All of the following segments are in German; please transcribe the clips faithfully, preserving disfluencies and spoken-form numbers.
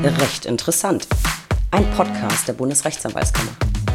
Recht interessant. Ein Podcast der Bundesrechtsanwaltskammer.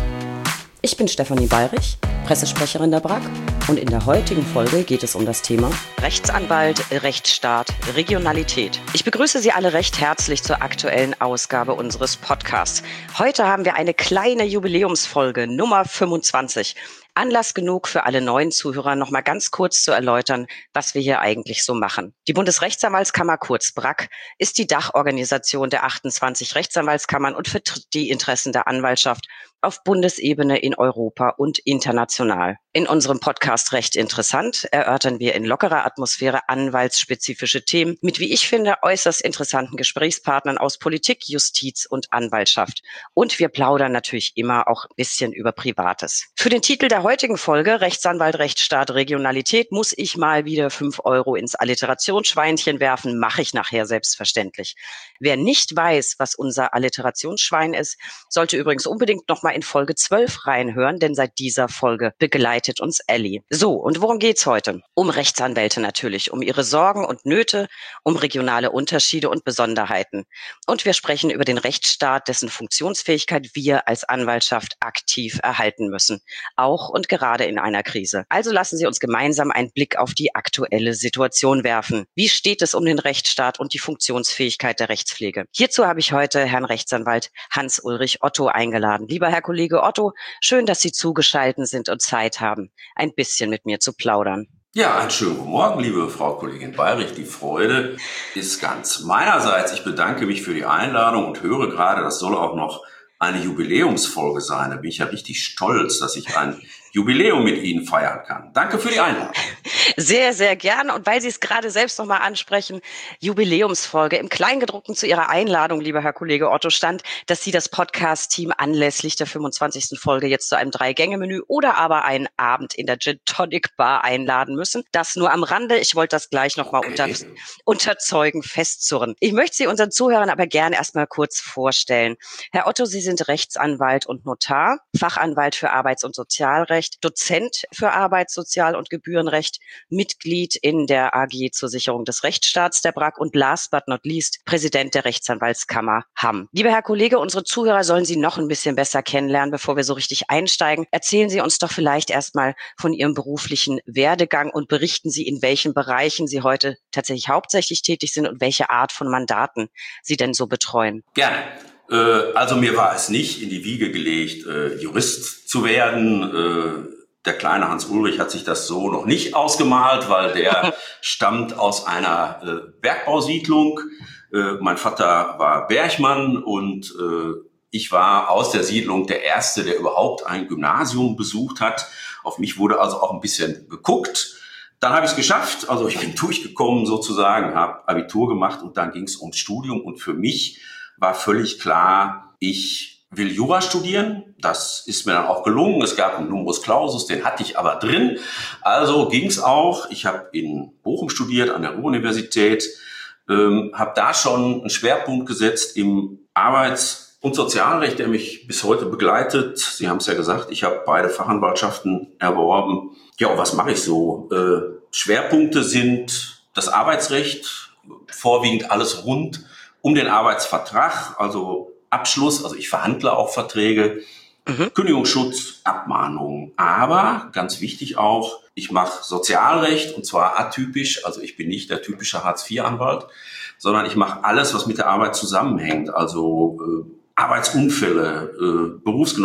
Ich bin Stefanie Bayrich, Pressesprecherin der B R A K, und in der heutigen Folge geht es um das Thema Rechtsanwalt, Rechtsstaat, Regionalität. Ich begrüße Sie alle recht herzlich zur aktuellen Ausgabe unseres Podcasts. Heute haben wir eine kleine Jubiläumsfolge, Nummer fünfundzwanzig. Anlass genug für alle neuen Zuhörer, noch mal ganz kurz zu erläutern, was wir hier eigentlich so machen. Die Bundesrechtsanwaltskammer, kurz B R A K, ist die Dachorganisation der achtundzwanzig Rechtsanwaltskammern und vertritt die Interessen der Anwaltschaft auf Bundesebene, in Europa und international. In unserem Podcast Recht interessant erörtern wir in lockerer Atmosphäre anwaltsspezifische Themen mit, wie ich finde, äußerst interessanten Gesprächspartnern aus Politik, Justiz und Anwaltschaft. Und wir plaudern natürlich immer auch ein bisschen über Privates. Für den Titel der heutigen Folge, Rechtsanwalt, Rechtsstaat, Regionalität, muss ich mal wieder fünf Euro ins Alliterationsschweinchen werfen, mache ich nachher selbstverständlich. Wer nicht weiß, was unser Alliterationsschwein ist, sollte übrigens unbedingt noch mal in Folge zwölf reinhören, denn seit dieser Folge begleitet uns Ellie. So, und worum geht's heute? Um Rechtsanwälte natürlich, um ihre Sorgen und Nöte, um regionale Unterschiede und Besonderheiten. Und wir sprechen über den Rechtsstaat, dessen Funktionsfähigkeit wir als Anwaltschaft aktiv erhalten müssen. Auch und gerade in einer Krise. Also lassen Sie uns gemeinsam einen Blick auf die aktuelle Situation werfen. Wie steht es um den Rechtsstaat und die Funktionsfähigkeit der Rechtspflege? Hierzu habe ich heute Herrn Rechtsanwalt Hans-Ulrich Otto eingeladen. Lieber Herr Kollege Otto, schön, dass Sie zugeschaltet sind und Zeit haben, ein bisschen mit mir zu plaudern. Ja, einen schönen guten Morgen, liebe Frau Kollegin Bayrich. Die Freude ist ganz meinerseits. Ich bedanke mich für die Einladung und höre gerade, das soll auch noch eine Jubiläumsfolge sein. Da bin ich ja richtig stolz, dass ich ein Jubiläum mit Ihnen feiern kann. Danke für die Einladung. Sehr, sehr gerne. Und weil Sie es gerade selbst nochmal ansprechen, Jubiläumsfolge. Im Kleingedruckten zu Ihrer Einladung, lieber Herr Kollege Otto, stand, dass Sie das Podcast-Team anlässlich der fünfundzwanzigsten Folge jetzt zu einem Drei-Gänge-Menü oder aber einen Abend in der Gin Tonic Bar einladen müssen. Das nur am Rande. Ich wollte das gleich nochmal Okay. unter, unterzeugen, festzurren. Ich möchte Sie unseren Zuhörern aber gerne erstmal kurz vorstellen. Herr Otto, Sie sind Rechtsanwalt und Notar, Fachanwalt für Arbeits- und Sozialrecht, Dozent für Arbeits-, Sozial- und Gebührenrecht, Mitglied in der A G zur Sicherung des Rechtsstaats der B R A K und last but not least Präsident der Rechtsanwaltskammer Hamm. Lieber Herr Kollege, unsere Zuhörer sollen Sie noch ein bisschen besser kennenlernen, bevor wir so richtig einsteigen. Erzählen Sie uns doch vielleicht erstmal von Ihrem beruflichen Werdegang und berichten Sie, in welchen Bereichen Sie heute tatsächlich hauptsächlich tätig sind und welche Art von Mandaten Sie denn so betreuen. Gerne. Also mir war es nicht in die Wiege gelegt, Jurist zu werden. Der kleine Hans-Ulrich hat sich das so noch nicht ausgemalt, weil der stammt aus einer Bergbausiedlung. Mein Vater war Bergmann und ich war aus der Siedlung der Erste, der überhaupt ein Gymnasium besucht hat. Auf mich wurde also auch ein bisschen geguckt. Dann habe ich es geschafft, also ich bin durchgekommen sozusagen, habe Abitur gemacht und dann ging es ums Studium. Und für mich war völlig klar, ich will Jura studieren. Das ist mir dann auch gelungen. Es gab einen Numerus Clausus, den hatte ich aber drin. Also ging es auch. Ich habe in Bochum studiert, an der Ruhr-Universität, ähm, habe da schon einen Schwerpunkt gesetzt im Arbeits- und Sozialrecht, der mich bis heute begleitet. Sie haben es ja gesagt, ich habe beide Fachanwaltschaften erworben. Ja, und was mache ich so? Äh, Schwerpunkte sind das Arbeitsrecht, vorwiegend alles rund um den Arbeitsvertrag, also Abschluss, also ich verhandle auch Verträge, mhm. Kündigungsschutz, Abmahnung. Aber ganz wichtig auch, ich mache Sozialrecht und zwar atypisch, also ich bin nicht der typische Hartz vier Anwalt, sondern ich mache alles, was mit der Arbeit zusammenhängt, also äh, Arbeitsunfälle, äh,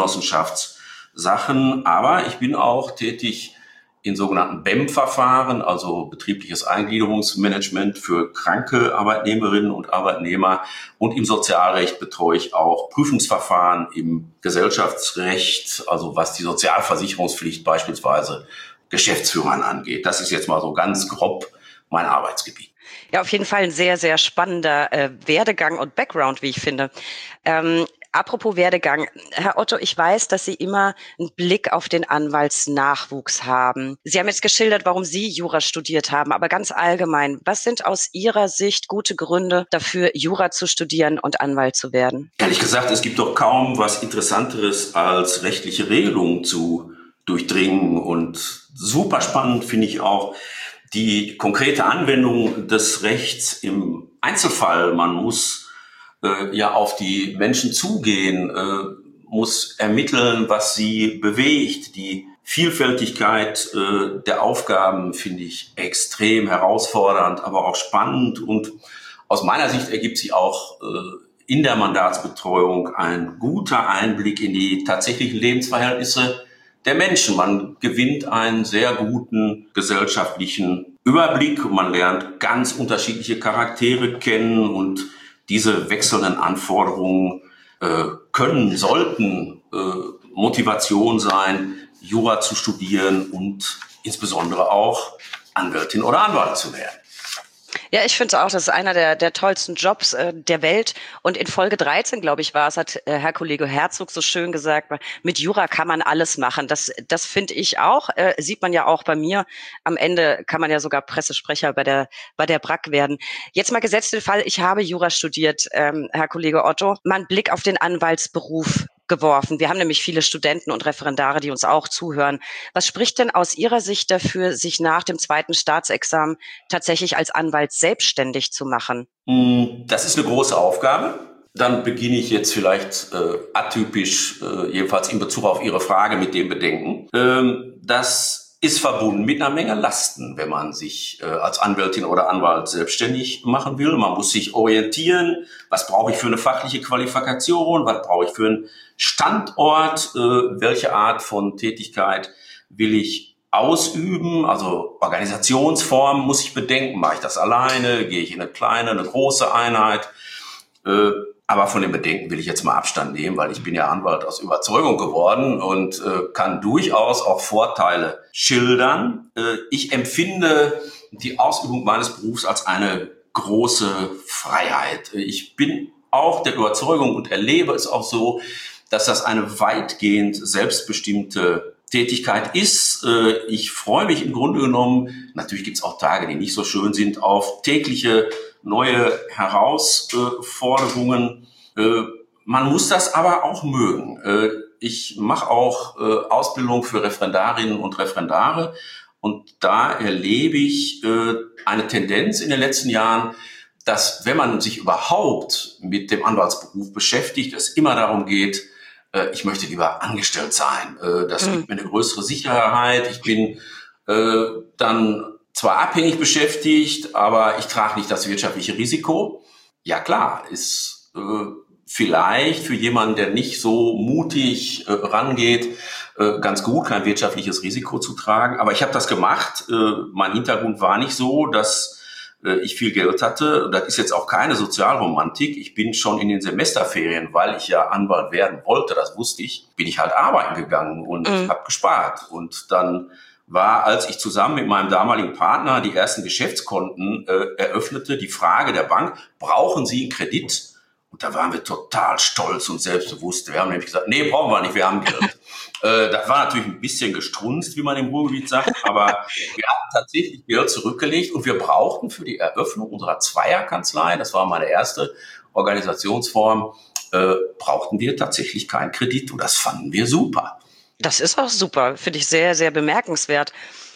Berufsgenossenschaftssachen, aber ich bin auch tätig in sogenannten B E M-Verfahren, also betriebliches Eingliederungsmanagement für kranke Arbeitnehmerinnen und Arbeitnehmer. Und im Sozialrecht betreue ich auch Prüfungsverfahren im Gesellschaftsrecht, also was die Sozialversicherungspflicht beispielsweise Geschäftsführern angeht. Das ist jetzt mal so ganz grob mein Arbeitsgebiet. Ja, auf jeden Fall ein sehr, sehr spannender äh, Werdegang und Background, wie ich finde. Ähm, apropos Werdegang, Herr Otto, ich weiß, dass Sie immer einen Blick auf den Anwaltsnachwuchs haben. Sie haben jetzt geschildert, warum Sie Jura studiert haben, aber ganz allgemein, was sind aus Ihrer Sicht gute Gründe dafür, Jura zu studieren und Anwalt zu werden? Ehrlich gesagt, es gibt doch kaum was Interessanteres, als rechtliche Regelungen zu durchdringen. Und super spannend finde ich auch die konkrete Anwendung des Rechts im Einzelfall. Man muss äh, ja auf die Menschen zugehen, äh, muss ermitteln, was sie bewegt. Die Vielfältigkeit äh, der Aufgaben finde ich extrem herausfordernd, aber auch spannend. Und aus meiner Sicht ergibt sich auch äh, in der Mandatsbetreuung ein guter Einblick in die tatsächlichen Lebensverhältnisse der Menschen. Man gewinnt einen sehr guten gesellschaftlichen Überblick und man lernt ganz unterschiedliche Charaktere kennen und diese wechselnden Anforderungen äh, können, sollten äh, Motivation sein, Jura zu studieren und insbesondere auch Anwältin oder Anwalt zu werden. Ja, ich finde es auch, das ist einer der, der tollsten Jobs äh, der Welt. Und in Folge dreizehn, glaube ich, war es, hat äh, Herr Kollege Herzog so schön gesagt, mit Jura kann man alles machen. Das, das finde ich auch, äh, sieht man ja auch bei mir. Am Ende kann man ja sogar Pressesprecher bei der, bei der B R A C werden. Jetzt mal gesetzt den Fall, ich habe Jura studiert, ähm, Herr Kollege Otto. Mal einen Blick auf den Anwaltsberuf geworfen. Wir haben nämlich viele Studenten und Referendare, die uns auch zuhören. Was spricht denn aus Ihrer Sicht dafür, sich nach dem zweiten Staatsexamen tatsächlich als Anwalt selbstständig zu machen? Das ist eine große Aufgabe. Dann beginne ich jetzt vielleicht äh, atypisch, äh, jedenfalls in Bezug auf Ihre Frage mit dem Bedenken. Ähm, das ist verbunden mit einer Menge Lasten, wenn man sich äh, als Anwältin oder Anwalt selbstständig machen will. Man muss sich orientieren, was brauche ich für eine fachliche Qualifikation, was brauche ich für einen Standort, äh, welche Art von Tätigkeit will ich ausüben, also Organisationsform muss ich bedenken, mache ich das alleine, gehe ich in eine kleine, eine große Einheit, äh, aber von den Bedenken will ich jetzt mal Abstand nehmen, weil ich bin ja Anwalt aus Überzeugung geworden und äh, kann durchaus auch Vorteile schildern. Äh, ich empfinde die Ausübung meines Berufs als eine große Freiheit. Ich bin auch der Überzeugung und erlebe es auch so, dass das eine weitgehend selbstbestimmte Tätigkeit ist. Äh, ich freue mich im Grunde genommen, natürlich gibt es auch Tage, die nicht so schön sind, auf tägliche neue Herausforderungen. Man muss das aber auch mögen. Ich mache auch Ausbildung für Referendarinnen und Referendare und da erlebe ich eine Tendenz in den letzten Jahren, dass wenn man sich überhaupt mit dem Anwaltsberuf beschäftigt, es immer darum geht, ich möchte lieber angestellt sein. Das gibt mir eine größere Sicherheit. Ich bin dann zwar abhängig beschäftigt, aber ich trage nicht das wirtschaftliche Risiko. Ja klar, ist äh, vielleicht für jemanden, der nicht so mutig äh, rangeht, äh, ganz gut, kein wirtschaftliches Risiko zu tragen. Aber ich habe das gemacht. Äh, mein Hintergrund war nicht so, dass äh, ich viel Geld hatte. Das ist jetzt auch keine Sozialromantik. Ich bin schon in den Semesterferien, weil ich ja Anwalt werden wollte, das wusste ich, bin ich halt arbeiten gegangen und mhm. habe gespart. Und dann war, als ich zusammen mit meinem damaligen Partner die ersten Geschäftskonten äh, eröffnete, die Frage der Bank, brauchen Sie einen Kredit? Und da waren wir total stolz und selbstbewusst. Wir haben nämlich gesagt, nee, brauchen wir nicht, wir haben Geld. äh, das war natürlich ein bisschen gestrunzt, wie man im Ruhrgebiet sagt, aber wir hatten tatsächlich Geld zurückgelegt und wir brauchten für die Eröffnung unserer Zweierkanzlei, das war meine erste Organisationsform, äh, brauchten wir tatsächlich keinen Kredit und das fanden wir super. Das ist auch super, finde ich sehr, sehr bemerkenswert.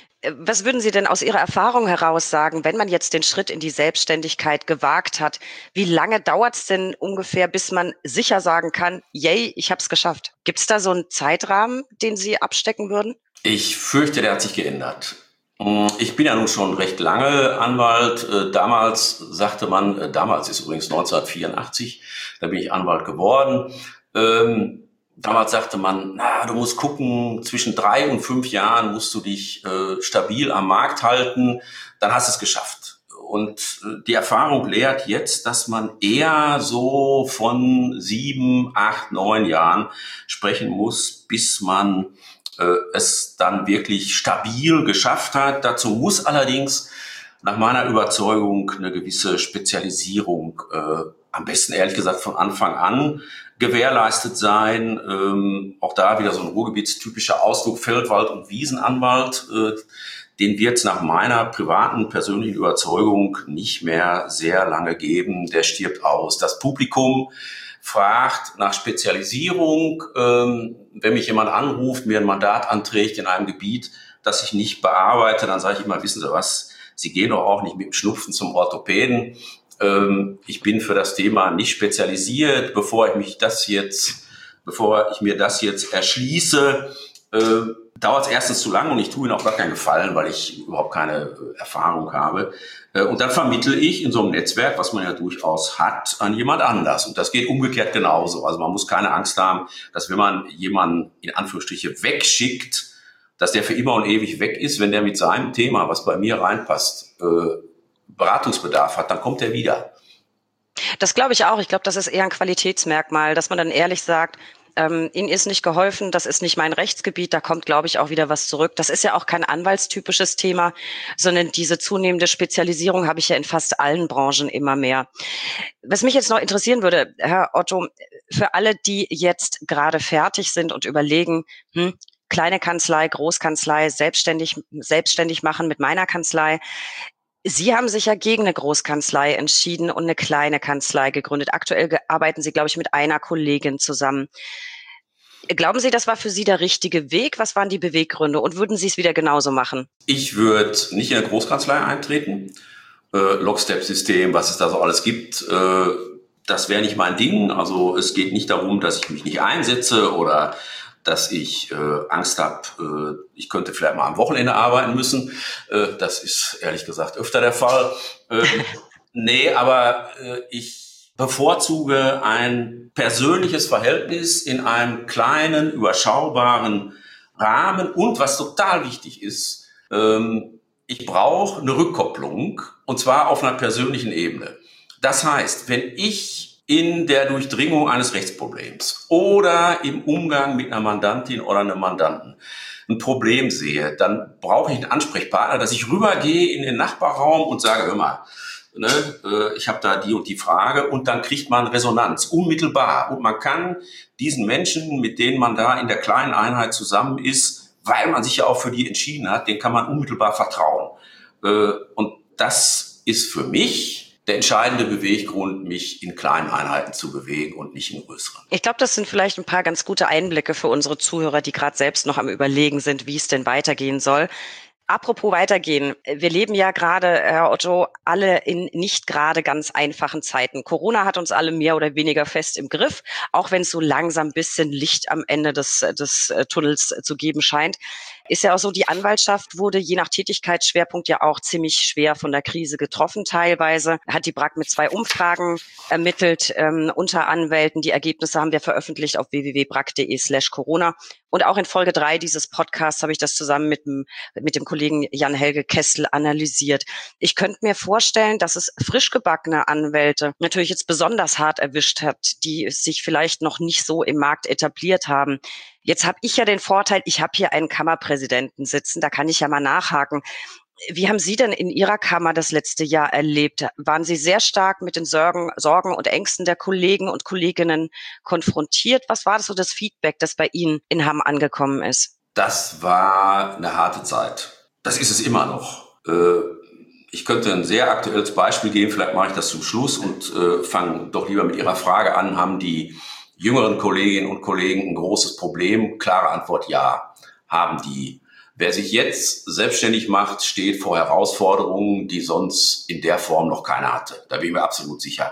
Was würden Sie denn aus Ihrer Erfahrung heraus sagen, wenn man jetzt den Schritt in die Selbstständigkeit gewagt hat? Wie lange dauert es denn ungefähr, bis man sicher sagen kann, yay, ich habe es geschafft? Gibt es da so einen Zeitrahmen, den Sie abstecken würden? Ich fürchte, der hat sich geändert. Ich bin ja nun schon recht lange Anwalt. Damals sagte man, damals ist übrigens neunzehnhundertvierundachtzig, da bin ich Anwalt geworden. Ähm, Damals sagte man, na, du musst gucken, zwischen drei und fünf Jahren musst du dich äh, stabil am Markt halten, dann hast du es geschafft. Und äh, die Erfahrung lehrt jetzt, dass man eher so von sieben, acht, neun Jahren sprechen muss, bis man äh, es dann wirklich stabil geschafft hat. Dazu muss allerdings nach meiner Überzeugung eine gewisse Spezialisierung, äh, am besten ehrlich gesagt von Anfang an, gewährleistet sein. Ähm, auch da wieder so ein ruhrgebietstypischer Ausdruck, Feldwald- und Wiesenanwalt. Äh, den wird es nach meiner privaten, persönlichen Überzeugung nicht mehr sehr lange geben. Der stirbt aus. Das Publikum fragt nach Spezialisierung. Ähm, wenn mich jemand anruft, mir ein Mandat anträgt in einem Gebiet, das ich nicht bearbeite, dann sage ich immer, wissen Sie was, Sie gehen doch auch nicht mit dem Schnupfen zum Orthopäden. Ähm, ich bin für das Thema nicht spezialisiert. Bevor ich mich das jetzt, bevor ich mir das jetzt erschließe, äh, dauert es erstens zu lang und ich tue Ihnen auch gar keinen Gefallen, weil ich überhaupt keine Erfahrung habe. Äh, und dann vermittle ich in so einem Netzwerk, was man ja durchaus hat, an jemand anders. Und das geht umgekehrt genauso. Also man muss keine Angst haben, dass wenn man jemanden in Anführungsstriche wegschickt, dass der für immer und ewig weg ist. Wenn der mit seinem Thema, was bei mir reinpasst, äh, Beratungsbedarf hat, dann kommt er wieder. Das glaube ich auch. Ich glaube, das ist eher ein Qualitätsmerkmal, dass man dann ehrlich sagt, ähm, Ihnen ist nicht geholfen, das ist nicht mein Rechtsgebiet, da kommt, glaube ich, auch wieder was zurück. Das ist ja auch kein anwaltstypisches Thema, sondern diese zunehmende Spezialisierung habe ich ja in fast allen Branchen immer mehr. Was mich jetzt noch interessieren würde, Herr Otto, für alle, die jetzt gerade fertig sind und überlegen, hm, kleine Kanzlei, Großkanzlei, selbstständig, selbstständig machen mit meiner Kanzlei. Sie haben sich ja gegen eine Großkanzlei entschieden und eine kleine Kanzlei gegründet. Aktuell arbeiten Sie, glaube ich, mit einer Kollegin zusammen. Glauben Sie, das war für Sie der richtige Weg? Was waren die Beweggründe und würden Sie es wieder genauso machen? Ich würde nicht in eine Großkanzlei eintreten. Äh, Lockstep-System, was es da so alles gibt, äh, das wäre nicht mein Ding. Also es geht nicht darum, dass ich mich nicht einsetze oder dass ich äh, Angst habe, äh, ich könnte vielleicht mal am Wochenende arbeiten müssen. Äh, das ist ehrlich gesagt öfter der Fall. Äh, nee, aber äh, ich bevorzuge ein persönliches Verhältnis in einem kleinen, überschaubaren Rahmen. Und was total wichtig ist, ähm, ich brauche eine Rückkopplung, und zwar auf einer persönlichen Ebene. Das heißt, wenn ich in der Durchdringung eines Rechtsproblems oder im Umgang mit einer Mandantin oder einem Mandanten ein Problem sehe, dann brauche ich einen Ansprechpartner, dass ich rübergehe in den Nachbarraum und sage, hör mal, ne, äh, ich habe da die und die Frage, und dann kriegt man Resonanz, unmittelbar. Und man kann diesen Menschen, mit denen man da in der kleinen Einheit zusammen ist, weil man sich ja auch für die entschieden hat, denen kann man unmittelbar vertrauen. Äh, und das ist für mich der entscheidende Beweggrund, mich in kleinen Einheiten zu bewegen und nicht in größeren. Ich glaube, das sind vielleicht ein paar ganz gute Einblicke für unsere Zuhörer, die gerade selbst noch am Überlegen sind, wie es denn weitergehen soll. Apropos weitergehen. Wir leben ja gerade, Herr Otto, alle in nicht gerade ganz einfachen Zeiten. Corona hat uns alle mehr oder weniger fest im Griff, auch wenn es so langsam ein bisschen Licht am Ende des, des Tunnels zu geben scheint. Ist ja auch so, die Anwaltschaft wurde je nach Tätigkeitsschwerpunkt ja auch ziemlich schwer von der Krise getroffen teilweise. Hat die B R A K mit zwei Umfragen ermittelt ähm, unter Anwälten. Die Ergebnisse haben wir veröffentlicht auf w w w punkt brack.de slash Corona. Und auch in Folge drei dieses Podcasts habe ich das zusammen mit dem, mit dem Kollegen Jan-Helge Kessel analysiert. Ich könnte mir vorstellen, dass es frisch gebackene Anwälte natürlich jetzt besonders hart erwischt hat, die sich vielleicht noch nicht so im Markt etabliert haben. Jetzt habe ich ja den Vorteil, ich habe hier einen Kammerpräsidenten sitzen, da kann ich ja mal nachhaken. Wie haben Sie denn in Ihrer Kammer das letzte Jahr erlebt? Waren Sie sehr stark mit den Sorgen, Sorgen und Ängsten der Kollegen und Kolleginnen konfrontiert? Was war das so das Feedback, das bei Ihnen in Hamm angekommen ist? Das war eine harte Zeit. Das ist es immer noch. Äh, ich könnte ein sehr aktuelles Beispiel geben, vielleicht mache ich das zum Schluss und äh, fange doch lieber mit Ihrer Frage an. Haben die jüngeren Kolleginnen und Kollegen ein großes Problem? Klare Antwort, ja, haben die. Wer sich jetzt selbstständig macht, steht vor Herausforderungen, die sonst in der Form noch keiner hatte. Da bin ich mir absolut sicher.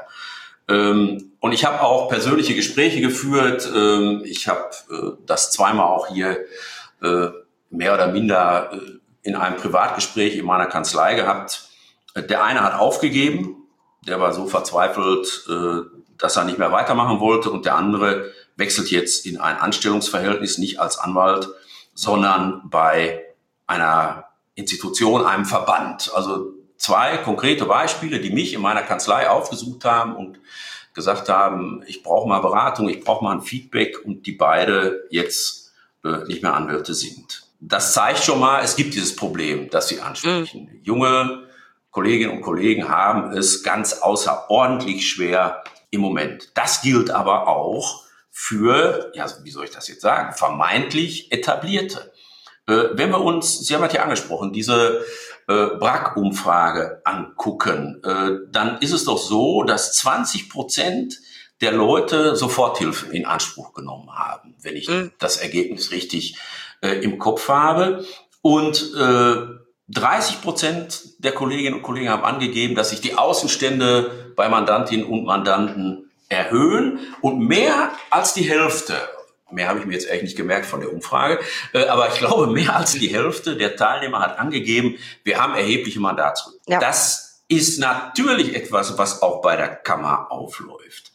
Ähm, und ich habe auch persönliche Gespräche geführt. Ähm, ich habe äh, das zweimal auch hier äh, mehr oder minder äh, in einem Privatgespräch in meiner Kanzlei gehabt. Der eine hat aufgegeben. Der war so verzweifelt, äh, dass er nicht mehr weitermachen wollte. Und der andere wechselt jetzt in ein Anstellungsverhältnis, nicht als Anwalt, sondern bei einer Institution, einem Verband. Also zwei konkrete Beispiele, die mich in meiner Kanzlei aufgesucht haben und gesagt haben, ich brauche mal Beratung, ich brauche mal ein Feedback, und die beide jetzt äh, nicht mehr Anwälte sind. Das zeigt schon mal, es gibt dieses Problem, das Sie ansprechen. Mhm. Junge Kolleginnen und Kollegen haben es ganz außerordentlich schwer im Moment. Das gilt aber auch für, ja, wie soll ich das jetzt sagen, vermeintlich Etablierte. Äh, wenn wir uns, Sie haben das ja angesprochen, diese äh, B R A K-Umfrage angucken, äh, dann ist es doch so, dass zwanzig Prozent der Leute Soforthilfe in Anspruch genommen haben, wenn ich mhm. das Ergebnis richtig äh, im Kopf habe. Und äh, dreißig Prozent der Kolleginnen und Kollegen haben angegeben, dass sich die Außenstände bei Mandantinnen und Mandanten erhöhen und mehr als die Hälfte, mehr habe ich mir jetzt eigentlich nicht gemerkt von der Umfrage, aber ich glaube, mehr als die Hälfte der Teilnehmer hat angegeben, wir haben erhebliche Mandatsrückgänge. Ja. Das ist natürlich etwas, was auch bei der Kammer aufläuft.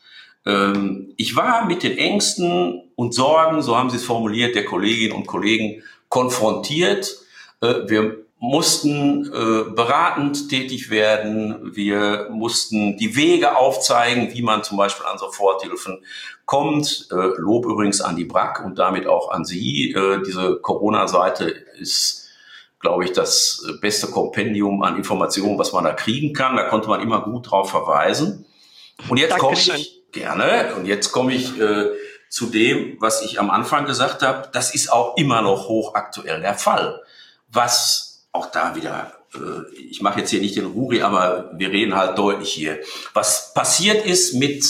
Ich war mit den Ängsten und Sorgen, so haben Sie es formuliert, der Kolleginnen und Kollegen konfrontiert. Wir mussten äh, beratend tätig werden. Wir mussten die Wege aufzeigen, wie man zum Beispiel an Soforthilfen kommt. Äh, Lob übrigens an die B R A K und damit auch an Sie. Äh, diese Corona-Seite ist, glaube ich, das beste Kompendium an Informationen, was man da kriegen kann. Da konnte man immer gut drauf verweisen. Und jetzt komme ich gerne. Und jetzt komme ich äh, zu dem, was ich am Anfang gesagt habe. Das ist auch immer noch hochaktuell der Fall. Was auch da wieder, äh, ich mache jetzt hier nicht den Ruri, aber wir reden halt deutlich hier. Was passiert ist mit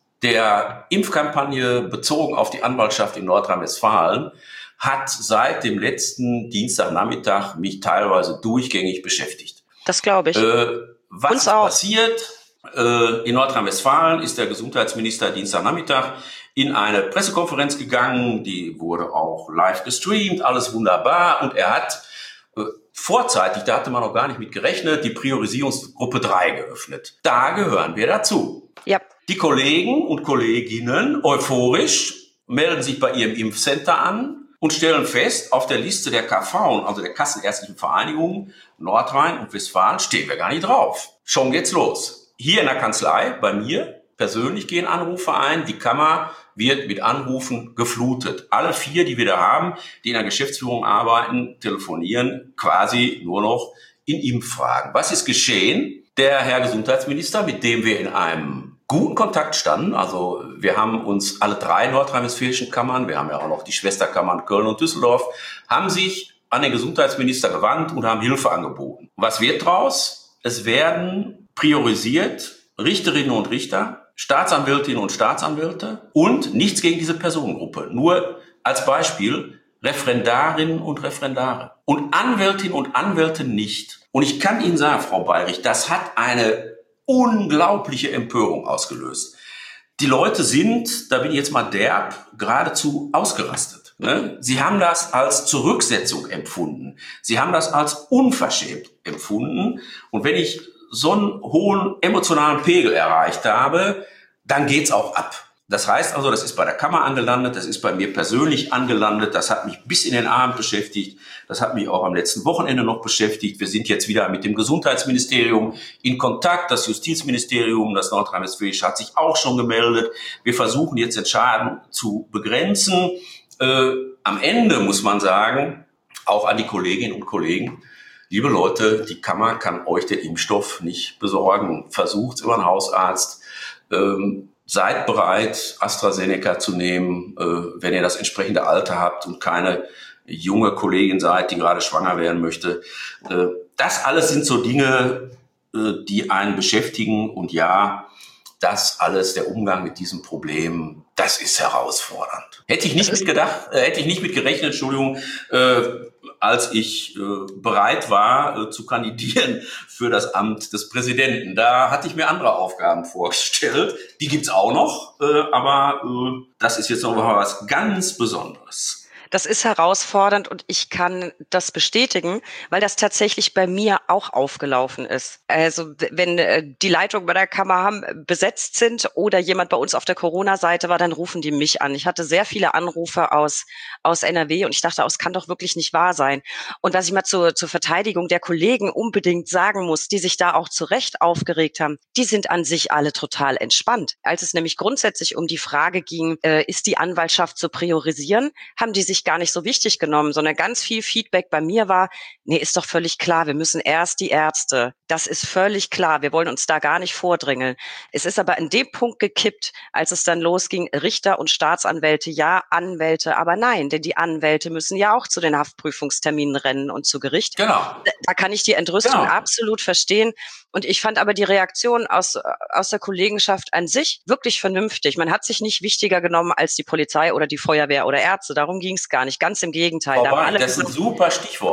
der Impfkampagne bezogen auf die Anwaltschaft in Nordrhein-Westfalen, hat seit dem letzten Dienstagnachmittag mich teilweise durchgängig beschäftigt. Das glaube ich. Äh, was Uns ist auch. passiert? Äh, in Nordrhein-Westfalen ist der Gesundheitsminister Dienstagnachmittag in eine Pressekonferenz gegangen, die wurde auch live gestreamt, alles wunderbar, und er hat vorzeitig, da hatte man noch gar nicht mit gerechnet, die Priorisierungsgruppe drei geöffnet. Da gehören wir dazu. Ja. Die Kollegen und Kolleginnen, euphorisch, melden sich bei ihrem Impfcenter an und stellen fest, auf der Liste der K V, also der Kassenärztlichen Vereinigung Nordrhein und Westfalen, stehen wir gar nicht drauf. Schon geht's los. Hier in der Kanzlei, bei mir, persönlich gehen Anrufe ein. Die Kammer wird mit Anrufen geflutet. Alle vier, die wir da haben, die in der Geschäftsführung arbeiten, telefonieren quasi nur noch in Impffragen. Was ist geschehen? Der Herr Gesundheitsminister, mit dem wir in einem guten Kontakt standen, also wir haben uns alle drei nordrhein-westfälischen Kammern, wir haben ja auch noch die Schwesterkammern Köln und Düsseldorf, haben sich an den Gesundheitsminister gewandt und haben Hilfe angeboten. Was wird draus? Es werden priorisiert Richterinnen und Richter, Staatsanwältinnen und Staatsanwälte und nichts gegen diese Personengruppe. Nur als Beispiel Referendarinnen und Referendare. Und Anwältinnen und Anwälte nicht. Und ich kann Ihnen sagen, Frau Bayrich, das hat eine unglaubliche Empörung ausgelöst. Die Leute sind, da bin ich jetzt mal derb, geradezu ausgerastet. Ne? Sie haben das als Zurücksetzung empfunden. Sie haben das als unverschämt empfunden. Und wenn ich so einen hohen emotionalen Pegel erreicht habe, dann geht's auch ab. Das heißt also, das ist bei der Kammer angelandet, das ist bei mir persönlich angelandet, das hat mich bis in den Abend beschäftigt, das hat mich auch am letzten Wochenende noch beschäftigt. Wir sind jetzt wieder mit dem Gesundheitsministerium in Kontakt, das Justizministerium, das Nordrhein-Westfälische hat sich auch schon gemeldet. Wir versuchen jetzt den Schaden zu begrenzen. Äh, am Ende muss man sagen, auch an die Kolleginnen und Kollegen, liebe Leute, die Kammer kann euch den Impfstoff nicht besorgen. Versucht's über einen Hausarzt. Ähm, seid bereit, AstraZeneca zu nehmen, äh, wenn ihr das entsprechende Alter habt und keine junge Kollegin seid, die gerade schwanger werden möchte. Äh, das alles sind so Dinge, äh, die einen beschäftigen. Und ja, das alles, der Umgang mit diesem Problem, das ist herausfordernd. Hätte ich nicht mitgedacht, äh, hätte ich nicht mit gerechnet, Entschuldigung, äh, als ich äh, bereit war äh, zu kandidieren für das Amt des Präsidenten. Da hatte ich mir andere Aufgaben vorgestellt. Die gibt's auch noch, äh, aber äh, das ist jetzt noch mal was ganz Besonderes. Das ist herausfordernd und ich kann das bestätigen, weil das tatsächlich bei mir auch aufgelaufen ist. Also wenn äh, die Leitungen bei der Kammer haben, besetzt sind oder jemand bei uns auf der Corona-Seite war, dann rufen die mich an. Ich hatte sehr viele Anrufe aus aus N R W und ich dachte, oh, es kann doch wirklich nicht wahr sein. Und was ich mal zur, zur Verteidigung der Kollegen unbedingt sagen muss, die sich da auch zu Recht aufgeregt haben, die sind an sich alle total entspannt. Als es nämlich grundsätzlich um die Frage ging, äh, ist die Anwaltschaft zu priorisieren, haben die sich gar nicht so wichtig genommen, sondern ganz viel Feedback bei mir war, nee, ist doch völlig klar, wir müssen erst die Ärzte. Das ist völlig klar, wir wollen uns da gar nicht vordrängeln. Es ist aber in dem Punkt gekippt, als es dann losging, Richter und Staatsanwälte, ja, Anwälte, aber nein, denn die Anwälte müssen ja auch zu den Haftprüfungsterminen rennen und zu Gericht. Genau. Da, da kann ich die Entrüstung genau. absolut verstehen. Und ich fand aber die Reaktion aus, aus der Kollegenschaft an sich wirklich vernünftig. Man hat sich nicht wichtiger genommen als die Polizei oder die Feuerwehr oder Ärzte. Darum ging es gar nicht. Ganz im Gegenteil. Vorbei, da haben alle das ist ein super Stichwort.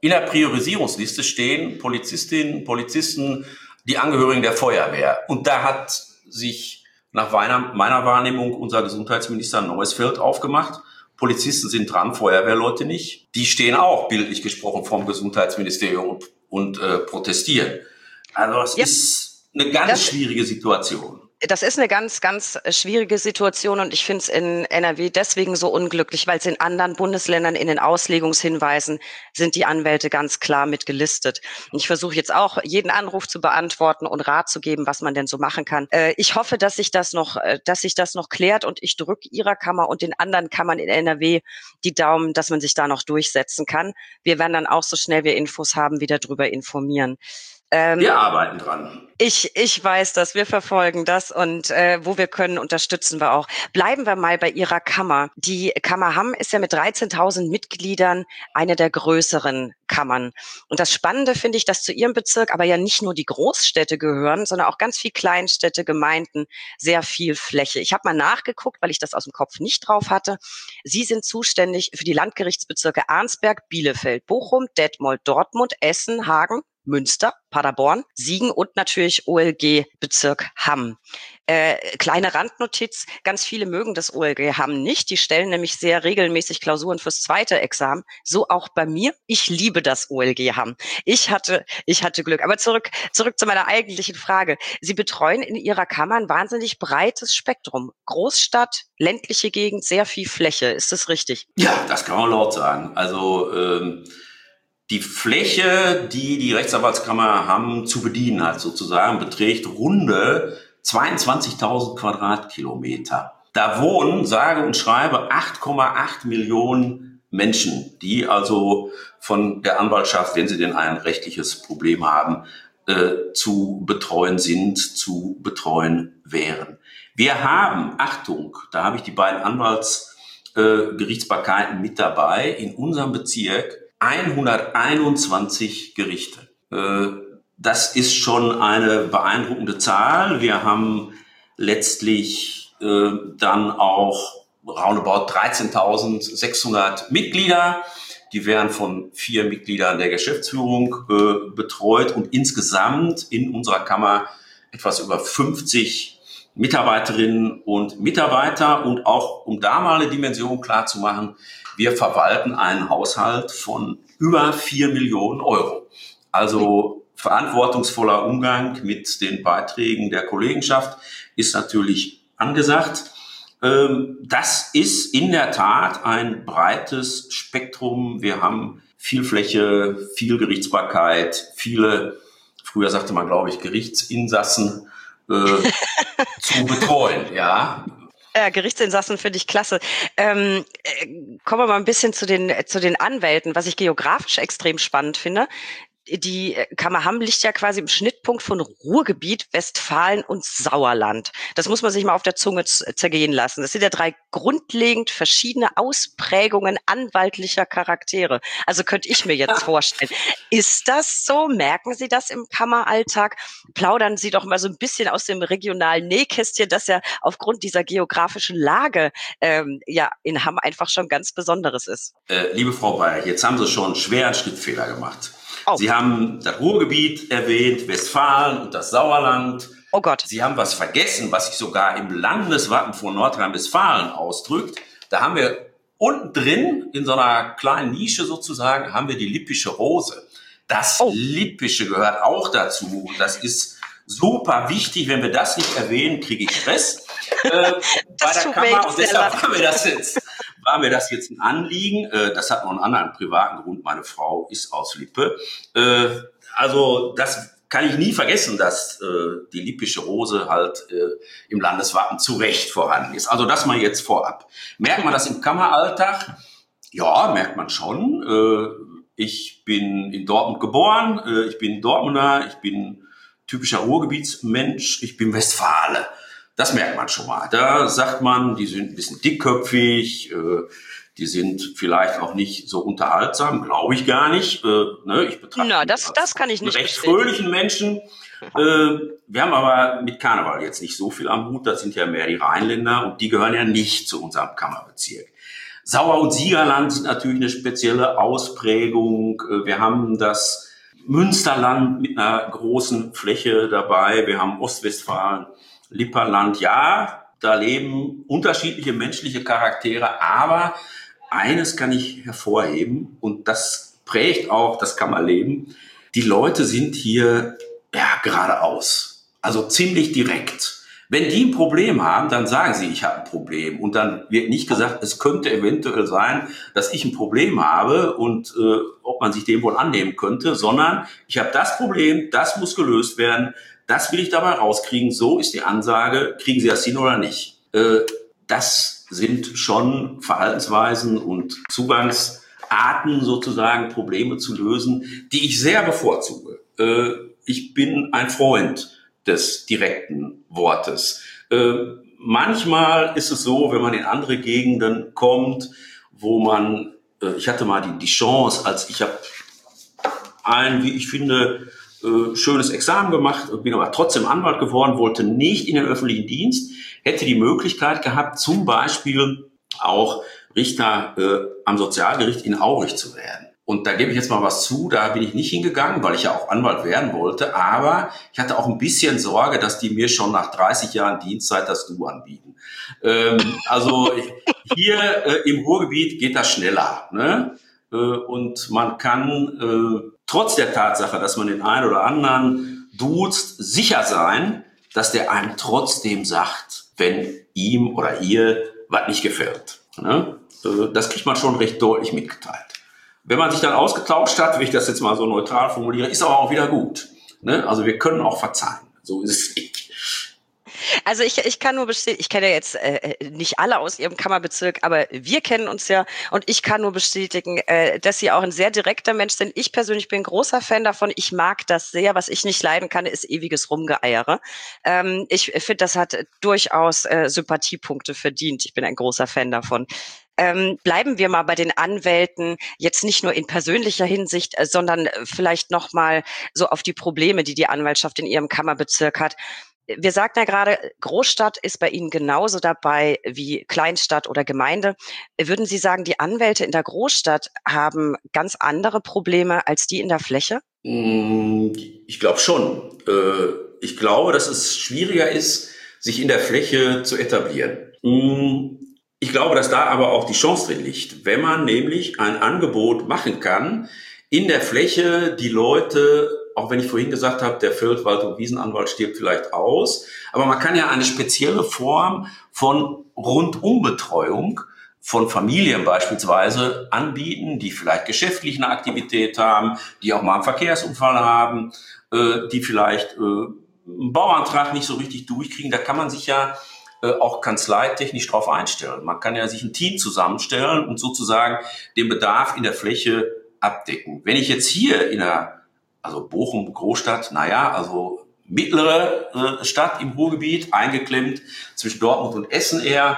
in der Priorisierungsliste stehen Polizistinnen, Polizisten, die Angehörigen der Feuerwehr. Und da hat sich nach meiner, meiner Wahrnehmung unser Gesundheitsminister ein neues Feld aufgemacht. Polizisten sind dran, Feuerwehrleute nicht. Die stehen auch, bildlich gesprochen, vom Gesundheitsministerium und, und äh, protestieren. Also es ja. ist eine ganz das schwierige Situation. Das ist eine ganz, ganz schwierige Situation und ich finde es in N R W deswegen so unglücklich, weil es in anderen Bundesländern in den Auslegungshinweisen sind die Anwälte ganz klar mit gelistet. Und ich versuche jetzt auch, jeden Anruf zu beantworten und Rat zu geben, was man denn so machen kann. Äh, ich hoffe, dass sich das noch, dass sich das noch klärt und ich drücke Ihrer Kammer und den anderen Kammern in N R W die Daumen, dass man sich da noch durchsetzen kann. Wir werden dann auch so schnell wir Infos haben, wieder drüber informieren. Ähm, wir arbeiten dran. Ich, ich weiß das, wir verfolgen das und äh, wo wir können, unterstützen wir auch. Bleiben wir mal bei Ihrer Kammer. Die Kammer Hamm ist ja mit dreizehntausend Mitgliedern eine der größeren Kammern. Und das Spannende finde ich, dass zu Ihrem Bezirk aber ja nicht nur die Großstädte gehören, sondern auch ganz viel Kleinstädte, Gemeinden, sehr viel Fläche. Ich habe mal nachgeguckt, weil ich das aus dem Kopf nicht drauf hatte. Sie sind zuständig für die Landgerichtsbezirke Arnsberg, Bielefeld, Bochum, Detmold, Dortmund, Essen, Hagen, Münster, Paderborn, Siegen und natürlich O L G-Bezirk Hamm. Äh, kleine Randnotiz, ganz viele mögen das O L G Hamm nicht. Die stellen nämlich sehr regelmäßig Klausuren fürs zweite Examen. So auch bei mir. Ich liebe das O L G Hamm. Ich hatte, ich hatte Glück. Aber zurück, zurück zu meiner eigentlichen Frage. Sie betreuen in Ihrer Kammer ein wahnsinnig breites Spektrum. Großstadt, ländliche Gegend, sehr viel Fläche. Ist das richtig? Ja, das kann man laut sagen. Also, ähm die Fläche, die die Rechtsanwaltskammer Hamm zu bedienen hat, sozusagen, beträgt runde zweiundzwanzigtausend Quadratkilometer. Da wohnen, sage und schreibe, acht Komma acht Millionen Menschen, die also von der Anwaltschaft, wenn sie denn ein rechtliches Problem haben, äh, zu betreuen sind, zu betreuen wären. Wir haben, Achtung, da habe ich die beiden Anwaltsgerichtsbarkeiten äh, mit dabei, in unserem Bezirk hunderteinundzwanzig Gerichte. Das ist schon eine beeindruckende Zahl. Wir haben letztlich dann auch roundabout dreizehntausendsechshundert Mitglieder. Die werden von vier Mitgliedern der Geschäftsführung betreut und insgesamt in unserer Kammer etwas über fünfzig Mitarbeiterinnen und Mitarbeiter. Und auch um da mal eine Dimension klar zu machen, wir verwalten einen Haushalt von über vier Millionen Euro. Also verantwortungsvoller Umgang mit den Beiträgen der Kollegenschaft ist natürlich angesagt. Das ist in der Tat ein breites Spektrum. Wir haben viel Fläche, viel Gerichtsbarkeit, viele, früher sagte man, glaube ich, Gerichtsinsassen äh, zu betreuen, ja. Ja, Gerichtsinsassen finde ich klasse. Ähm, äh, kommen wir mal ein bisschen zu den zu den Anwälten, was ich geografisch extrem spannend finde. Die Kammer Hamm liegt ja quasi im Schnittpunkt von Ruhrgebiet, Westfalen und Sauerland. Das muss man sich mal auf der Zunge zergehen lassen. Das sind ja drei grundlegend verschiedene Ausprägungen anwaltlicher Charaktere. Also könnte ich mir jetzt vorstellen. Ist das so? Merken Sie das im Kammeralltag? Plaudern Sie doch mal so ein bisschen aus dem regionalen Nähkästchen, das ja aufgrund dieser geografischen Lage ähm, ja in Hamm einfach schon ganz Besonderes ist. Äh, liebe Frau Bayer, jetzt haben Sie schon einen schweren Schrittfehler gemacht. Oh. Sie haben das Ruhrgebiet erwähnt, Westfalen und das Sauerland. Oh Gott. Sie haben was vergessen, was sich sogar im Landeswappen von Nordrhein-Westfalen ausdrückt. Da haben wir unten drin, in so einer kleinen Nische sozusagen, haben wir die Lippische Rose. Das oh. Lippische gehört auch dazu. Das ist super wichtig. Wenn wir das nicht erwähnen, kriege ich Stress äh, bei der Kammer. Und deshalb haben wir das jetzt... war mir das jetzt ein Anliegen. Das hat noch einen anderen privaten Grund. Meine Frau ist aus Lippe. Also das kann ich nie vergessen, dass die Lippische Rose halt im Landeswappen zu Recht vorhanden ist. Also das mal jetzt vorab. Merkt man das im Kammeralltag? Ja, merkt man schon. Ich bin in Dortmund geboren. Ich bin Dortmunder. Ich bin typischer Ruhrgebietsmensch. Ich bin Westfale. Das merkt man schon mal. Da sagt man, die sind ein bisschen dickköpfig, äh, die sind vielleicht auch nicht so unterhaltsam, glaube ich gar nicht. Äh, ne? Ich betrachte Na, das, das kann ich nicht einen recht fröhlichen Menschen. Äh, wir haben aber mit Karneval jetzt nicht so viel am Hut. Das sind ja mehr die Rheinländer und die gehören ja nicht zu unserem Kammerbezirk. Sauer- und Siegerland sind natürlich eine spezielle Ausprägung. Wir haben das Münsterland mit einer großen Fläche dabei. Wir haben Ostwestfalen, Lipperland. Ja, da leben unterschiedliche menschliche Charaktere, aber eines kann ich hervorheben und das prägt auch das Kammerleben. Die Leute sind hier ja geradeaus, also ziemlich direkt. Wenn die ein Problem haben, dann sagen sie, ich habe ein Problem. Und dann wird nicht gesagt, es könnte eventuell sein, dass ich ein Problem habe und äh, ob man sich dem wohl annehmen könnte, sondern ich habe das Problem, das muss gelöst werden, das will ich dabei rauskriegen. So ist die Ansage, kriegen Sie das hin oder nicht. Äh, das sind schon Verhaltensweisen und Zugangsarten sozusagen, Probleme zu lösen, die ich sehr bevorzuge. Äh, ich bin ein Freund des direkten Wortes. Äh, manchmal ist es so, wenn man in andere Gegenden kommt, wo man, äh, ich hatte mal die, die Chance, als ich habe ein, wie ich finde, äh, schönes Examen gemacht, bin aber trotzdem Anwalt geworden, wollte nicht in den öffentlichen Dienst, hätte die Möglichkeit gehabt, zum Beispiel auch Richter äh, am Sozialgericht in Aurich zu werden. Und da gebe ich jetzt mal was zu, da bin ich nicht hingegangen, weil ich ja auch Anwalt werden wollte, aber ich hatte auch ein bisschen Sorge, dass die mir schon nach dreißig Jahren Dienstzeit das Du anbieten. Ähm, also hier äh, im Ruhrgebiet geht das schneller, ne? Äh, und man kann äh, trotz der Tatsache, dass man den einen oder anderen duzt, sicher sein, dass der einem trotzdem sagt, wenn ihm oder ihr was nicht gefällt, ne? Äh, das kriegt man schon recht deutlich mitgeteilt. Wenn man sich dann ausgetauscht hat, wie ich das jetzt mal so neutral formuliere, ist aber auch wieder gut. Ne? Also wir können auch verzeihen. So ist es nicht. Also ich, ich kann nur bestätigen, ich kenne ja jetzt äh, nicht alle aus Ihrem Kammerbezirk, aber wir kennen uns ja und ich kann nur bestätigen, äh, dass Sie auch ein sehr direkter Mensch sind. Ich persönlich bin ein großer Fan davon. Ich mag das sehr. Was ich nicht leiden kann, ist ewiges Rumgeeiere. Ähm, ich finde, das hat durchaus äh, Sympathiepunkte verdient. Ich bin ein großer Fan davon. Ähm, bleiben wir mal bei den Anwälten, jetzt nicht nur in persönlicher Hinsicht, äh, sondern vielleicht noch mal so auf die Probleme, die die Anwaltschaft in Ihrem Kammerbezirk hat. Wir sagten ja gerade, Großstadt ist bei Ihnen genauso dabei wie Kleinstadt oder Gemeinde. Würden Sie sagen, die Anwälte in der Großstadt haben ganz andere Probleme als die in der Fläche? Ich glaube schon. Ich glaube, dass es schwieriger ist, sich in der Fläche zu etablieren. Ich glaube, dass da aber auch die Chance drin liegt, wenn man nämlich ein Angebot machen kann, in der Fläche die Leute, auch wenn ich vorhin gesagt habe, der Feld-, Wald- und Wiesenanwalt stirbt vielleicht aus, aber man kann ja eine spezielle Form von Rundumbetreuung von Familien beispielsweise anbieten, die vielleicht geschäftlich eine Aktivität haben, die auch mal einen Verkehrsunfall haben, äh, die vielleicht äh, einen Bauantrag nicht so richtig durchkriegen. Da kann man sich ja äh, auch kanzleitechnisch drauf einstellen. Man kann ja sich ein Team zusammenstellen und sozusagen den Bedarf in der Fläche abdecken. Wenn ich jetzt hier in der, also Bochum, Großstadt, naja, also mittlere äh, Stadt im Ruhrgebiet, eingeklemmt zwischen Dortmund und Essen eher,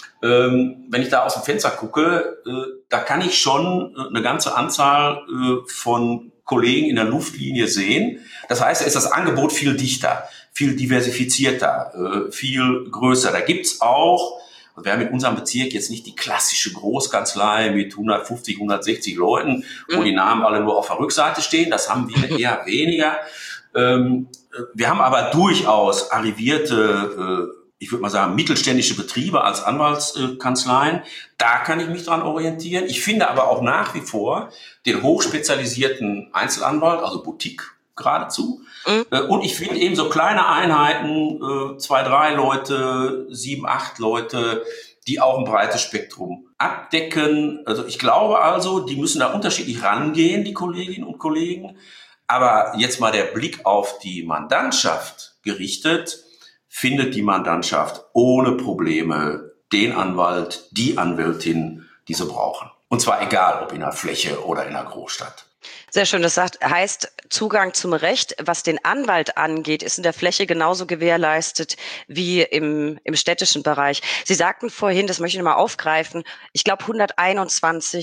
ähm, wenn ich da aus dem Fenster gucke, äh, da kann ich schon äh, eine ganze Anzahl äh, von Kollegen in der Luftlinie sehen. Das heißt, da ist das Angebot viel dichter, viel diversifizierter, äh, viel größer. Da gibt's auch, wir haben in unserem Bezirk jetzt nicht die klassische Großkanzlei mit hundertfünfzig, hundertsechzig Leuten, wo die Namen alle nur auf der Rückseite stehen. Das haben wir eher weniger. Ähm, wir haben aber durchaus arrivierte, äh, ich würde mal sagen, mittelständische Betriebe als Anwaltskanzleien. Da kann ich mich dran orientieren. Ich finde aber auch nach wie vor den hochspezialisierten Einzelanwalt, also Boutique geradezu. Mhm. Und ich finde eben so kleine Einheiten, zwei, drei Leute, sieben, acht Leute, die auch ein breites Spektrum abdecken. Also ich glaube also, die müssen da unterschiedlich rangehen, die Kolleginnen und Kollegen. Aber jetzt mal der Blick auf die Mandantschaft gerichtet, findet die Mandantschaft ohne Probleme den Anwalt, die Anwältin, die sie brauchen. Und zwar egal, ob in der Fläche oder in der Großstadt. Sehr schön. Das heißt, Zugang zum Recht, was den Anwalt angeht, ist in der Fläche genauso gewährleistet wie im, im städtischen Bereich. Sie sagten vorhin, das möchte ich nochmal aufgreifen, ich glaube hunderteinundzwanzig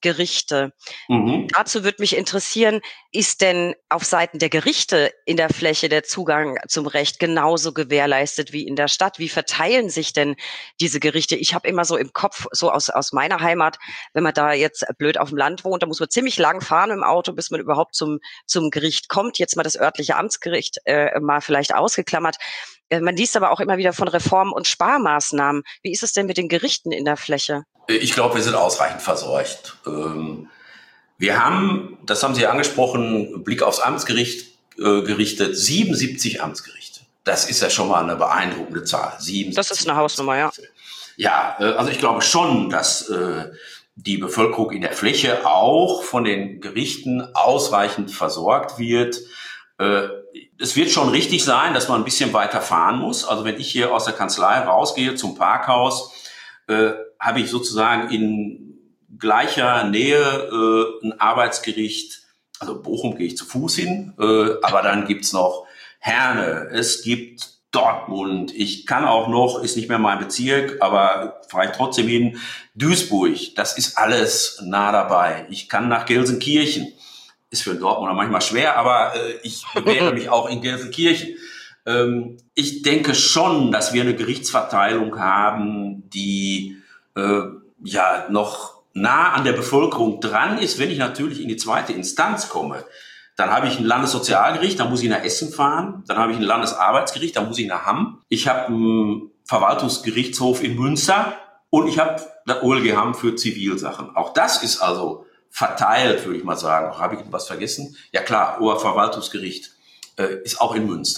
Gerichte. Mhm. Dazu würde mich interessieren, ist denn auf Seiten der Gerichte in der Fläche der Zugang zum Recht genauso gewährleistet wie in der Stadt? Wie verteilen sich denn diese Gerichte? Ich habe immer so im Kopf, so aus, aus meiner Heimat, wenn man da jetzt blöd auf dem Land wohnt, da muss man ziemlich lang fahren im Auto, bis man überhaupt zum, zum Gericht kommt. Jetzt mal das örtliche Amtsgericht äh, mal vielleicht ausgeklammert. Äh, man liest aber auch immer wieder von Reformen und Sparmaßnahmen. Wie ist es denn mit den Gerichten in der Fläche? Ich glaube, wir sind ausreichend versorgt. Ähm, wir haben, das haben Sie angesprochen, Blick aufs Amtsgericht äh, gerichtet, siebenundsiebzig Amtsgerichte. Das ist ja schon mal eine beeindruckende Zahl. siebenundsiebzig Das ist eine Hausnummer, ja. Ja, äh, also ich glaube schon, dass äh, die Bevölkerung in der Fläche auch von den Gerichten ausreichend versorgt wird. Äh, es wird schon richtig sein, dass man ein bisschen weiter fahren muss. Also wenn ich hier aus der Kanzlei rausgehe zum Parkhaus, äh, habe ich sozusagen in gleicher Nähe äh, ein Arbeitsgericht. Also Bochum gehe ich zu Fuß hin, äh, aber dann gibt's noch Herne, es gibt Dortmund, ich kann auch noch, ist nicht mehr mein Bezirk, aber fahre ich trotzdem hin, Duisburg, das ist alles nah dabei. Ich kann nach Gelsenkirchen, ist für einen Dortmunder manchmal schwer, aber äh, ich bewege mich auch in Gelsenkirchen. Ähm, ich denke schon, dass wir eine Gerichtsverteilung haben, die äh, ja noch nah an der Bevölkerung dran ist. Wenn ich natürlich in die zweite Instanz komme, dann habe ich ein Landessozialgericht, da muss ich nach Essen fahren. Dann habe ich ein Landesarbeitsgericht, da muss ich nach Hamm. Ich habe einen Verwaltungsgerichtshof in Münster und ich habe das O L G Hamm für Zivilsachen. Auch das ist also verteilt, würde ich mal sagen. Habe ich was vergessen? Ja klar, Oberverwaltungsgericht äh, ist auch in Münster.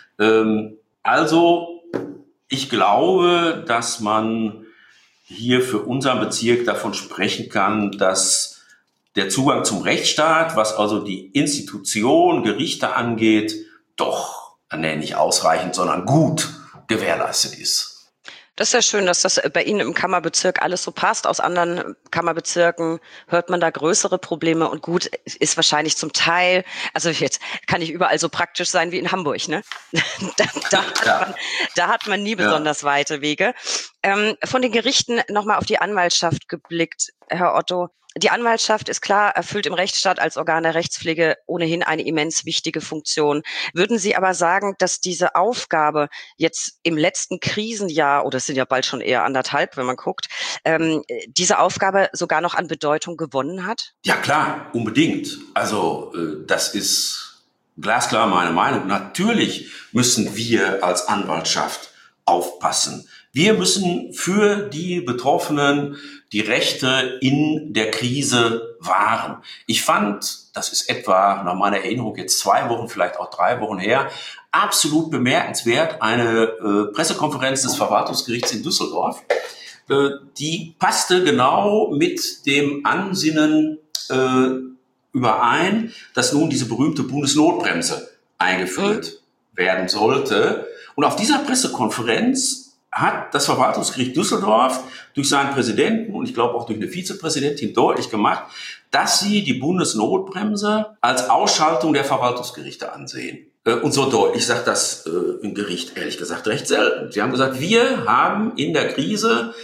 Ähm, also ich glaube, dass man hier für unseren Bezirk davon sprechen kann, dass der Zugang zum Rechtsstaat, was also die Institution, Gerichte angeht, doch, nee, nicht ausreichend, sondern gut gewährleistet ist. Das ist ja schön, dass das bei Ihnen im Kammerbezirk alles so passt. Aus anderen Kammerbezirken hört man da größere Probleme und gut, ist wahrscheinlich zum Teil, also jetzt kann ich überall so praktisch sein wie in Hamburg, ne? da, da, hat Ja. man, da hat man nie besonders ja. weite Wege. Ähm, von den Gerichten nochmal auf die Anwaltschaft geblickt, Herr Otto. Die Anwaltschaft ist klar, erfüllt im Rechtsstaat als Organ der Rechtspflege ohnehin eine immens wichtige Funktion. Würden Sie aber sagen, dass diese Aufgabe jetzt im letzten Krisenjahr, oder es sind ja bald schon eher anderthalb, wenn man guckt, ähm, diese Aufgabe sogar noch an Bedeutung gewonnen hat? Ja klar, unbedingt. Also äh, das ist glasklar meine Meinung. Natürlich müssen wir als Anwaltschaft aufpassen. Wir müssen für die Betroffenen die Rechte in der Krise wahren. Ich fand, das ist etwa nach meiner Erinnerung jetzt zwei Wochen, vielleicht auch drei Wochen her, absolut bemerkenswert, eine äh, Pressekonferenz des Verwaltungsgerichts in Düsseldorf. Äh, die passte genau mit dem Ansinnen äh, überein, dass nun diese berühmte Bundesnotbremse eingeführt mhm. werden sollte. Und auf dieser Pressekonferenz hat das Verwaltungsgericht Düsseldorf durch seinen Präsidenten und ich glaube auch durch eine Vizepräsidentin deutlich gemacht, dass sie die Bundesnotbremse als Ausschaltung der Verwaltungsgerichte ansehen. Und so deutlich sagt das ein Gericht, ehrlich gesagt, recht selten. Sie haben gesagt, wir haben in der Krise,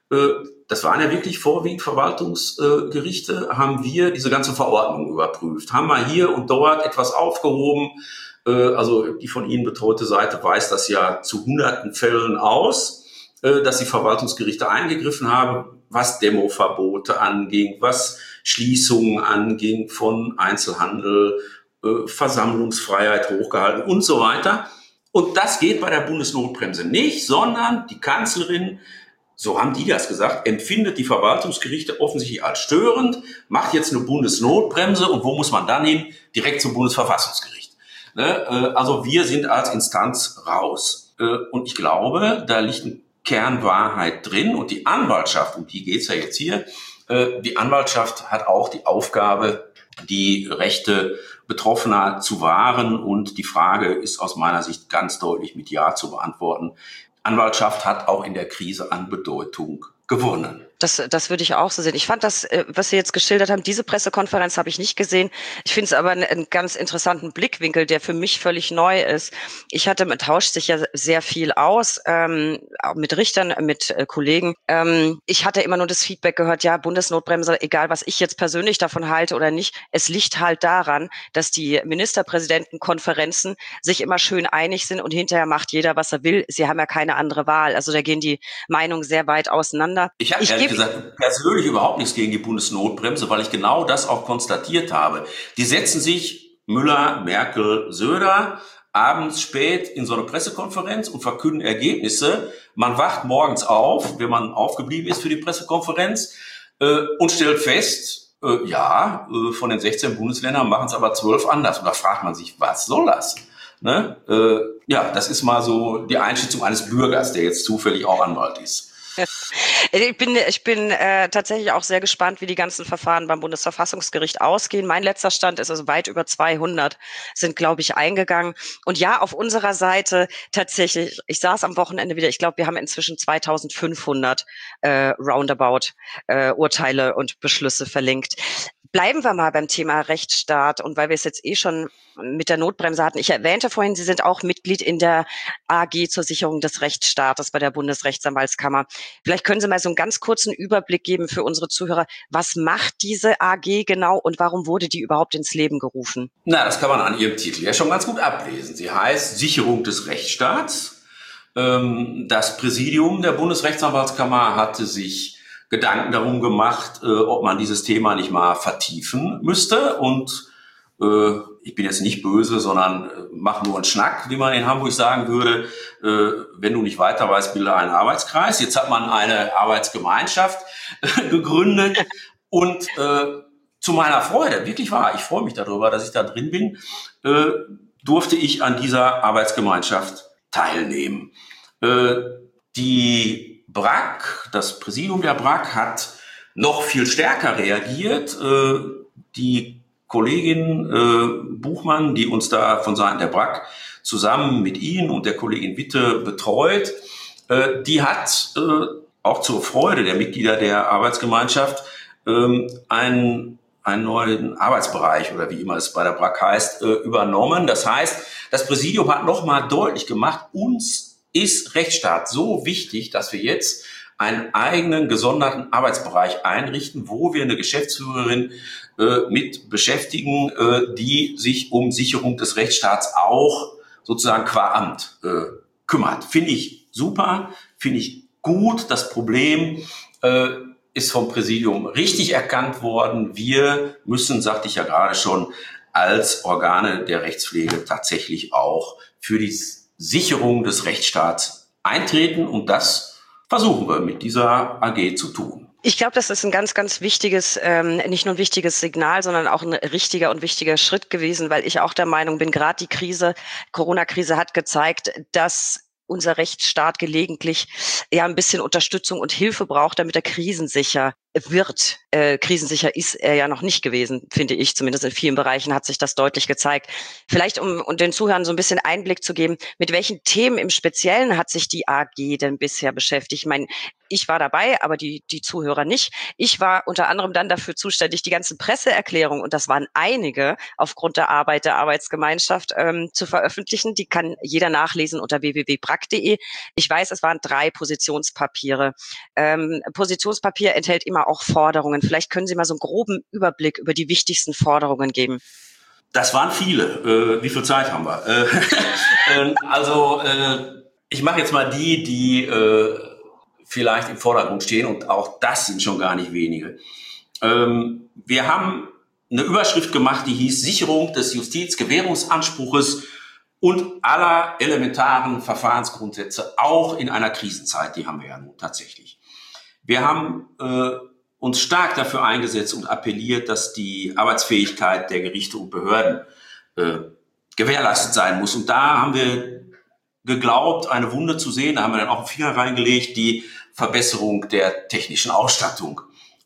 das waren ja wirklich vorwiegend Verwaltungsgerichte, haben wir diese ganze Verordnung überprüft, haben wir hier und dort etwas aufgehoben. Also die von Ihnen betreute Seite weist das ja zu hunderten Fällen aus, dass die Verwaltungsgerichte eingegriffen haben, was Demoverbote anging, was Schließungen anging von Einzelhandel, Versammlungsfreiheit hochgehalten und so weiter. Und das geht bei der Bundesnotbremse nicht, sondern die Kanzlerin, so haben die das gesagt, empfindet die Verwaltungsgerichte offensichtlich als störend, macht jetzt eine Bundesnotbremse und wo muss man dann hin? Direkt zum Bundesverfassungsgericht. Also wir sind als Instanz raus. Und ich glaube, da liegt eine Kernwahrheit drin. Und die Anwaltschaft, um die geht's ja jetzt hier, die Anwaltschaft hat auch die Aufgabe, die Rechte Betroffener zu wahren. Und die Frage ist aus meiner Sicht ganz deutlich mit Ja zu beantworten. Anwaltschaft hat auch in der Krise an Bedeutung gewonnen. Das, das würde ich auch so sehen. Ich fand das, was Sie jetzt geschildert haben, diese Pressekonferenz habe ich nicht gesehen. Ich finde es aber einen, einen ganz interessanten Blickwinkel, der für mich völlig neu ist. Ich hatte, man tauscht sich ja sehr viel aus, ähm, auch mit Richtern, mit äh, Kollegen. Ähm, ich hatte immer nur das Feedback gehört, ja, Bundesnotbremse, egal was ich jetzt persönlich davon halte oder nicht, es liegt halt daran, dass die Ministerpräsidentenkonferenzen sich immer schön einig sind und hinterher macht jeder, was er will. Sie haben ja keine andere Wahl. Also da gehen die Meinungen sehr weit auseinander. Ich habe ehrlich gesagt persönlich überhaupt nichts gegen die Bundesnotbremse, weil ich genau das auch konstatiert habe. Die setzen sich Müller, Merkel, Söder abends spät in so eine Pressekonferenz und verkünden Ergebnisse. Man wacht morgens auf, wenn man aufgeblieben ist für die Pressekonferenz, äh, und stellt fest, äh, ja, äh, von den sechzehn Bundesländern machen es aber zwölf anders. Und da fragt man sich, was soll das? Ne? Äh, ja, das ist mal so die Einschätzung eines Bürgers, der jetzt zufällig auch Anwalt ist. Ich bin, ich bin äh, tatsächlich auch sehr gespannt, wie die ganzen Verfahren beim Bundesverfassungsgericht ausgehen. Mein letzter Stand ist also weit über zweihundert sind, glaube ich, eingegangen. Und ja, auf unserer Seite tatsächlich, ich saß am Wochenende wieder, ich glaube, wir haben inzwischen zweitausendfünfhundert äh, roundabout äh, Urteile und Beschlüsse verlinkt. Bleiben wir mal beim Thema Rechtsstaat. Und weil wir es jetzt eh schon mit der Notbremse hatten. Ich erwähnte vorhin, Sie sind auch Mitglied in der A G zur Sicherung des Rechtsstaates bei der Bundesrechtsanwaltskammer. Vielleicht können Sie mal so einen ganz kurzen Überblick geben für unsere Zuhörer. Was macht diese A G genau und warum wurde die überhaupt ins Leben gerufen? Na, das kann man an ihrem Titel ja schon ganz gut ablesen. Sie heißt Sicherung des Rechtsstaats. Das Präsidium der Bundesrechtsanwaltskammer hatte sich Gedanken darum gemacht, ob man dieses Thema nicht mal vertiefen müsste. Und ich bin jetzt nicht böse, sondern mach nur einen Schnack, wie man in Hamburg sagen würde. Wenn du nicht weiter weißt, bilde einen Arbeitskreis. Jetzt hat man eine Arbeitsgemeinschaft gegründet und äh, zu meiner Freude, wirklich wahr, ich freue mich darüber, dass ich da drin bin, äh, durfte ich an dieser Arbeitsgemeinschaft teilnehmen. Äh, die B R A K, das Präsidium der B R A K, hat noch viel stärker reagiert. Äh, die Kollegin äh, Buchmann, die uns da von Seiten der B R A K zusammen mit Ihnen und der Kollegin Witte betreut, äh, die hat äh, auch zur Freude der Mitglieder der Arbeitsgemeinschaft ähm, einen, einen neuen Arbeitsbereich oder wie immer es bei der B R A K heißt, äh, übernommen. Das heißt, das Präsidium hat nochmal deutlich gemacht, uns ist Rechtsstaat so wichtig, dass wir jetzt einen eigenen gesonderten Arbeitsbereich einrichten, wo wir eine Geschäftsführerin äh, mit beschäftigen, äh, die sich um Sicherung des Rechtsstaats auch sozusagen qua Amt äh, kümmert. Finde ich super, finde ich gut. Das Problem äh, ist vom Präsidium richtig erkannt worden. Wir müssen, sagte ich ja gerade schon, als Organe der Rechtspflege tatsächlich auch für die Sicherung des Rechtsstaats eintreten. Und das versuchen wir mit dieser A G zu tun. Ich glaube, das ist ein ganz, ganz wichtiges, ähm, nicht nur ein wichtiges Signal, sondern auch ein richtiger und wichtiger Schritt gewesen, weil ich auch der Meinung bin, gerade die Krise, Corona-Krise hat gezeigt, dass unser Rechtsstaat gelegentlich ja ein bisschen Unterstützung und Hilfe braucht, damit er krisensicher wird. Äh, krisensicher ist er ja noch nicht gewesen, finde ich. Zumindest in vielen Bereichen hat sich das deutlich gezeigt. Vielleicht, um, um den Zuhörern so ein bisschen Einblick zu geben, mit welchen Themen im Speziellen hat sich die A G denn bisher beschäftigt? Ich meine, ich war dabei, aber die, die Zuhörer nicht. Ich war unter anderem dann dafür zuständig, die ganzen Presseerklärungen, und das waren einige, aufgrund der Arbeit der Arbeitsgemeinschaft ähm, zu veröffentlichen. Die kann jeder nachlesen unter w w w punkt b r a k punkt d e. Ich weiß, es waren drei Positionspapiere. Ähm, Positionspapier enthält immer auch Forderungen. Vielleicht können Sie mal so einen groben Überblick über die wichtigsten Forderungen geben. Das waren viele. Äh, wie viel Zeit haben wir? Äh, also äh, ich mache jetzt mal die, die äh, vielleicht im Vordergrund stehen, und auch das sind schon gar nicht wenige. Ähm, wir haben eine Überschrift gemacht, die hieß Sicherung des Justizgewährungsanspruches und aller elementaren Verfahrensgrundsätze, auch in einer Krisenzeit. Die haben wir ja nun tatsächlich. Wir haben äh, uns stark dafür eingesetzt und appelliert, dass die Arbeitsfähigkeit der Gerichte und Behörden äh, gewährleistet sein muss. Und da haben wir geglaubt, eine Wunde zu sehen. Da haben wir dann auch einen Finger reingelegt, die Verbesserung der technischen Ausstattung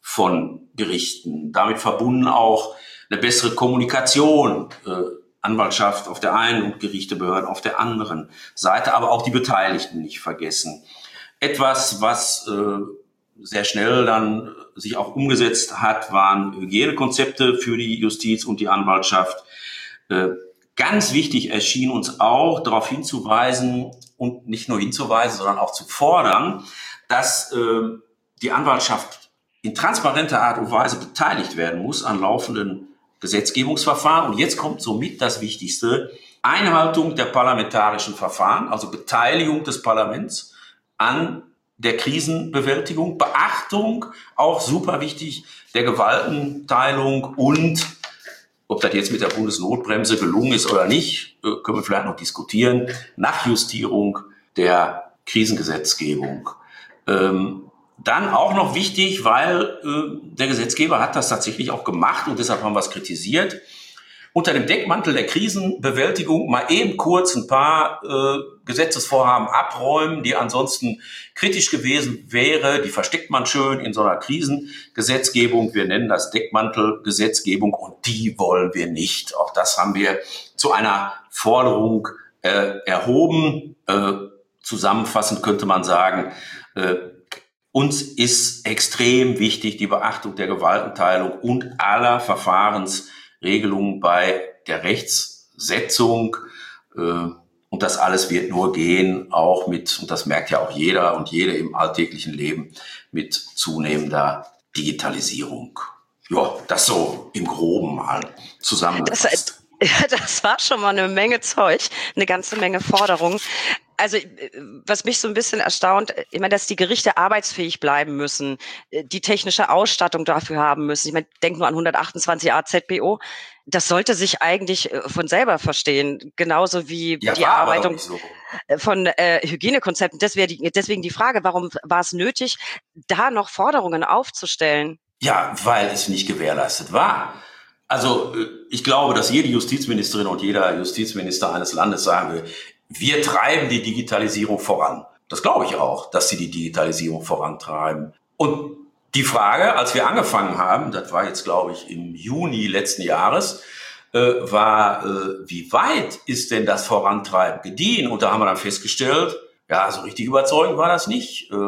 von Gerichten. Damit verbunden auch eine bessere Kommunikation, äh, Anwaltschaft auf der einen und Gerichte, Behörden auf der anderen Seite, aber auch die Beteiligten nicht vergessen. Etwas, was äh, sehr schnell dann sich auch umgesetzt hat, waren Hygienekonzepte für die Justiz und die Anwaltschaft. Äh, ganz wichtig erschien uns auch, darauf hinzuweisen und nicht nur hinzuweisen, sondern auch zu fordern, dass äh, die Anwaltschaft in transparenter Art und Weise beteiligt werden muss an laufenden Gesetzgebungsverfahren. Und jetzt kommt somit das Wichtigste: Einhaltung der parlamentarischen Verfahren, also Beteiligung des Parlaments an der Krisenbewältigung, Beachtung, auch super wichtig, der Gewaltenteilung und, ob das jetzt mit der Bundesnotbremse gelungen ist oder nicht, können wir vielleicht noch diskutieren, Nachjustierung der Krisengesetzgebung. Ähm, dann auch noch wichtig, weil äh, der Gesetzgeber hat das tatsächlich auch gemacht und deshalb haben wir es kritisiert, unter dem Deckmantel der Krisenbewältigung mal eben kurz ein paar äh, Gesetzesvorhaben abräumen, die ansonsten kritisch gewesen wäre. Die versteckt man schön in so einer Krisengesetzgebung. Wir nennen das Deckmantelgesetzgebung und die wollen wir nicht. Auch das haben wir zu einer Forderung äh, erhoben. Äh, zusammenfassend könnte man sagen, äh, uns ist extrem wichtig die Beachtung der Gewaltenteilung und aller Verfahrensregelungen bei der Rechtssetzung. Und das alles wird nur gehen, auch mit, und das merkt ja auch jeder und jede im alltäglichen Leben, mit zunehmender Digitalisierung. Ja, das so im Groben mal zusammengefasst. Das, das war schon mal eine Menge Zeug, eine ganze Menge Forderungen. Also was mich so ein bisschen erstaunt, ich meine, dass die Gerichte arbeitsfähig bleiben müssen, die technische Ausstattung dafür haben müssen. Ich meine, denk nur an hundertachtundzwanzig A Z B O. Das sollte sich eigentlich von selber verstehen, genauso wie ja, die Erarbeitung so. von äh, Hygienekonzepten. Deswegen die, deswegen die Frage, warum war es nötig, da noch Forderungen aufzustellen? Ja, weil es nicht gewährleistet war. Also ich glaube, dass jede Justizministerin und jeder Justizminister eines Landes sagen will, wir treiben die Digitalisierung voran. Das glaube ich auch, dass sie die Digitalisierung vorantreiben. Und die Frage, als wir angefangen haben, das war jetzt, glaube ich, im Juni letzten Jahres, äh, war, äh, wie weit ist denn das Vorantreiben gediehen? Und da haben wir dann festgestellt, ja, so richtig überzeugend war das nicht. Äh,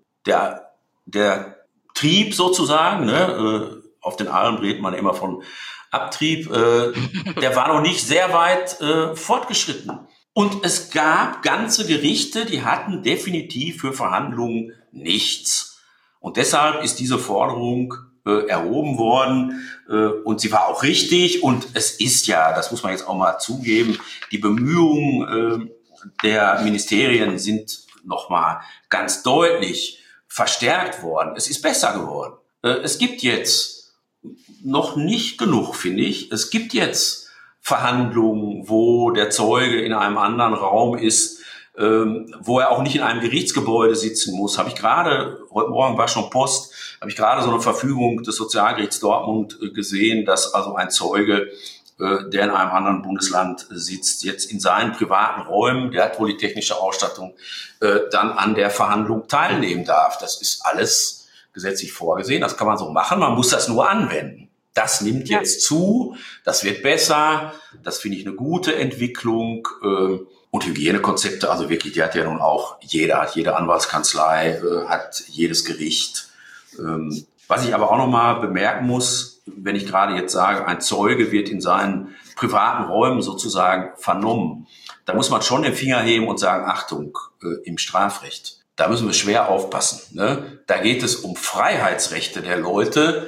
der, der Trieb sozusagen, ne, äh, auf den Alm redet man immer von Abtrieb, äh, der war noch nicht sehr weit äh, fortgeschritten. Und es gab ganze Gerichte, die hatten definitiv für Verhandlungen nichts. Und deshalb ist diese Forderung äh, erhoben worden äh, und sie war auch richtig. Und es ist ja, das muss man jetzt auch mal zugeben, die Bemühungen äh, der Ministerien sind nochmal ganz deutlich verstärkt worden. Es ist besser geworden. Äh, es gibt jetzt noch nicht genug, finde ich. Es gibt jetzt Verhandlungen, wo der Zeuge in einem anderen Raum ist, ähm, wo er auch nicht in einem Gerichtsgebäude sitzen muss. Habe ich gerade, heute Morgen war schon Post, habe ich gerade so eine Verfügung des Sozialgerichts Dortmund äh, gesehen, dass also ein Zeuge, äh, der in einem anderen Bundesland sitzt, jetzt in seinen privaten Räumen, der hat wohl die technische Ausstattung, äh, dann an der Verhandlung teilnehmen darf. Das ist alles gesetzlich vorgesehen, das kann man so machen, man muss das nur anwenden. Das nimmt jetzt zu, das wird besser, das finde ich eine gute Entwicklung. Und Hygienekonzepte, also wirklich, die hat ja nun auch jeder, hat jede Anwaltskanzlei, hat jedes Gericht. Was ich aber auch nochmal bemerken muss, wenn ich gerade jetzt sage, ein Zeuge wird in seinen privaten Räumen sozusagen vernommen, da muss man schon den Finger heben und sagen, Achtung, im Strafrecht, da müssen wir schwer aufpassen. Ne? Da geht es um Freiheitsrechte der Leute.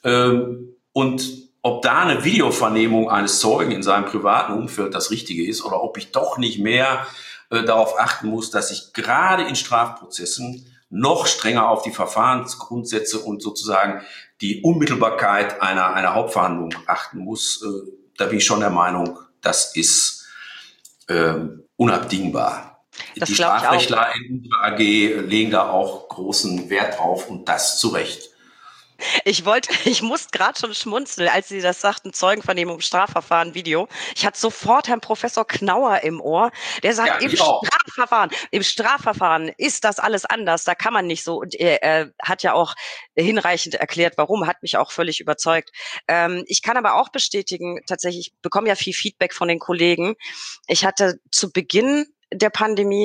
Und ob da eine Videovernehmung eines Zeugen in seinem privaten Umfeld das Richtige ist oder ob ich doch nicht mehr äh, darauf achten muss, dass ich gerade in Strafprozessen noch strenger auf die Verfahrensgrundsätze und sozusagen die Unmittelbarkeit einer, einer Hauptverhandlung achten muss. Äh, da bin ich schon der Meinung, das ist äh, unabdingbar. Das die Strafrechtler in unserer A G legen da auch großen Wert drauf und das zu Recht. Ich wollte, ich musste gerade schon schmunzeln, als Sie das sagten, Zeugenvernehmung im Strafverfahren, Video. Ich hatte sofort Herrn Professor Knauer im Ohr, der sagt, ja, im Strafverfahren, im Strafverfahren ist das alles anders, da kann man nicht so. Und er, er hat ja auch hinreichend erklärt, warum, hat mich auch völlig überzeugt. Ähm, ich kann aber auch bestätigen, tatsächlich, ich bekomme ja viel Feedback von den Kollegen. Ich hatte zu Beginn der Pandemie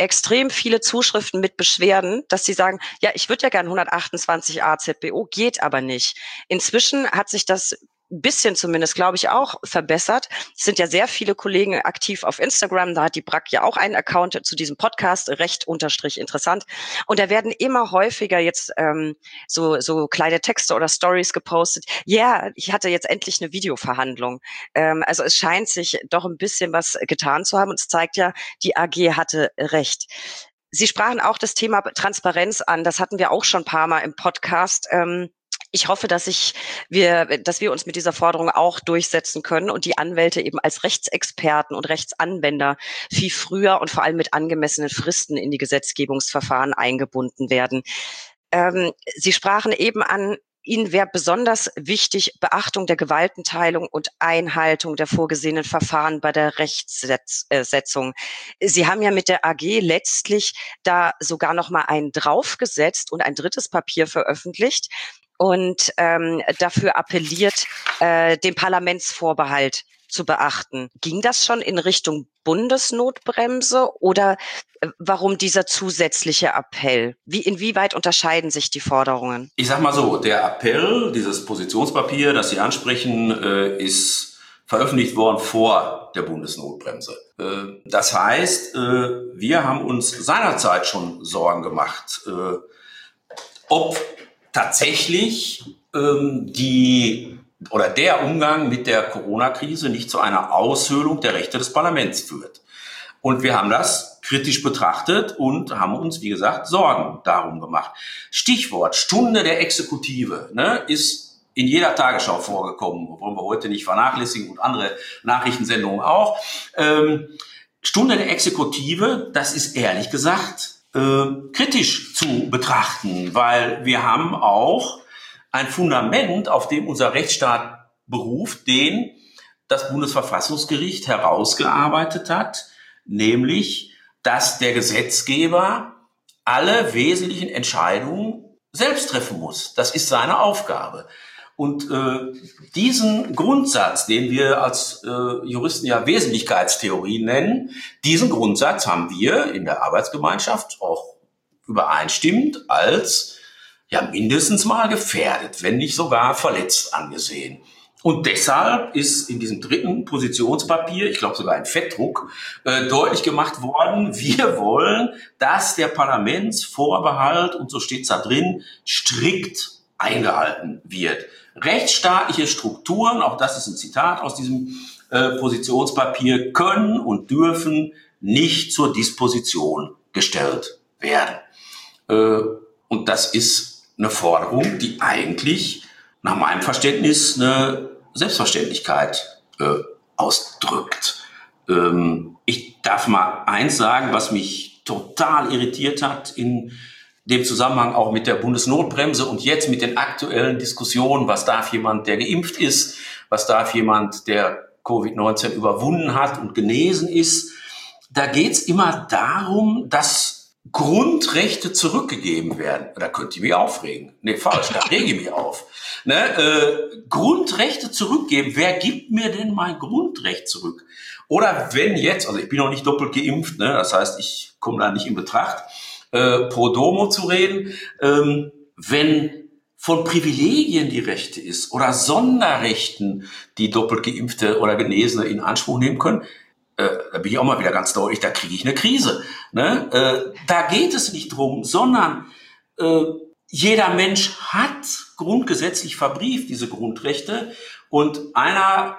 extrem viele Zuschriften mit Beschwerden, dass sie sagen, ja, ich würde ja gern hundertachtundzwanzig a Z B O, geht aber nicht. Inzwischen hat sich das ein bisschen zumindest, glaube ich, auch verbessert. Es sind ja sehr viele Kollegen aktiv auf Instagram. Da hat die Brack ja auch einen Account zu diesem Podcast, recht unterstrich interessant. Und da werden immer häufiger jetzt ähm, so so kleine Texte oder Stories gepostet. Ja, yeah, ich hatte jetzt endlich eine Videoverhandlung. Ähm, also es scheint sich doch ein bisschen was getan zu haben. Und es zeigt ja, die A G hatte recht. Sie sprachen auch das Thema Transparenz an. Das hatten wir auch schon ein paar Mal im Podcast. Ähm, Ich hoffe, dass ich, wir, dass wir uns mit dieser Forderung auch durchsetzen können und die Anwälte eben als Rechtsexperten und Rechtsanwender viel früher und vor allem mit angemessenen Fristen in die Gesetzgebungsverfahren eingebunden werden. Ähm, Sie sprachen eben an, Ihnen wäre besonders wichtig Beachtung der Gewaltenteilung und Einhaltung der vorgesehenen Verfahren bei der Rechtsetzung. Sie haben ja mit der A G letztlich da sogar noch mal einen draufgesetzt und ein drittes Papier veröffentlicht und ähm, dafür appelliert, äh, den Parlamentsvorbehalt zu beachten. Ging das schon in Richtung Bundesnotbremse oder äh, warum dieser zusätzliche Appell? Wie, inwieweit unterscheiden sich die Forderungen? Ich sag mal so, der Appell, dieses Positionspapier, das Sie ansprechen, äh, ist veröffentlicht worden vor der Bundesnotbremse. Äh, das heißt, äh, wir haben uns seinerzeit schon Sorgen gemacht, äh, ob tatsächlich ähm, die oder der Umgang mit der Corona-Krise nicht zu einer Aushöhlung der Rechte des Parlaments führt. Und wir haben das kritisch betrachtet und haben uns, wie gesagt, Sorgen darum gemacht. Stichwort Stunde der Exekutive, ne, ist in jeder Tagesschau vorgekommen, wollen wir heute nicht vernachlässigen und andere Nachrichtensendungen auch. Ähm, Stunde der Exekutive, das ist ehrlich gesagt Äh, kritisch zu betrachten, weil wir haben auch ein Fundament, auf dem unser Rechtsstaat beruft, den das Bundesverfassungsgericht herausgearbeitet hat, nämlich, dass der Gesetzgeber alle wesentlichen Entscheidungen selbst treffen muss. Das ist seine Aufgabe. Und äh, diesen Grundsatz, den wir als äh, Juristen ja Wesentlichkeitstheorie nennen, diesen Grundsatz haben wir in der Arbeitsgemeinschaft auch übereinstimmend als ja mindestens mal gefährdet, wenn nicht sogar verletzt angesehen. Und deshalb ist in diesem dritten Positionspapier, ich glaube sogar in Fettdruck, äh, deutlich gemacht worden, wir wollen, dass der Parlamentsvorbehalt, und so steht es da drin, strikt eingehalten wird. Rechtsstaatliche Strukturen, auch das ist ein Zitat aus diesem äh, Positionspapier, können und dürfen nicht zur Disposition gestellt werden. Äh, und das ist eine Forderung, die eigentlich nach meinem Verständnis eine Selbstverständlichkeit äh, ausdrückt. Ähm, ich darf mal eins sagen, was mich total irritiert hat in dem Zusammenhang auch mit der Bundesnotbremse und jetzt mit den aktuellen Diskussionen, was darf jemand, der geimpft ist, was darf jemand, der Covid neunzehn überwunden hat und genesen ist. Da geht's immer darum, dass Grundrechte zurückgegeben werden. Da könnt ihr mich aufregen. Nee, falsch, da rege ich mich auf. Ne? Äh, Grundrechte zurückgeben. Wer gibt mir denn mein Grundrecht zurück? Oder wenn jetzt, also ich bin noch nicht doppelt geimpft, ne? Das heißt, ich komme da nicht in Betracht, Äh, pro domo zu reden, ähm, wenn von Privilegien die Rede ist oder Sonderrechten, die doppelt Geimpfte oder Genesene in Anspruch nehmen können, äh, da bin ich auch mal wieder ganz deutlich, da kriege ich eine Krise. Ne? Äh, da geht es nicht drum, sondern äh, jeder Mensch hat grundgesetzlich verbrieft diese Grundrechte und einer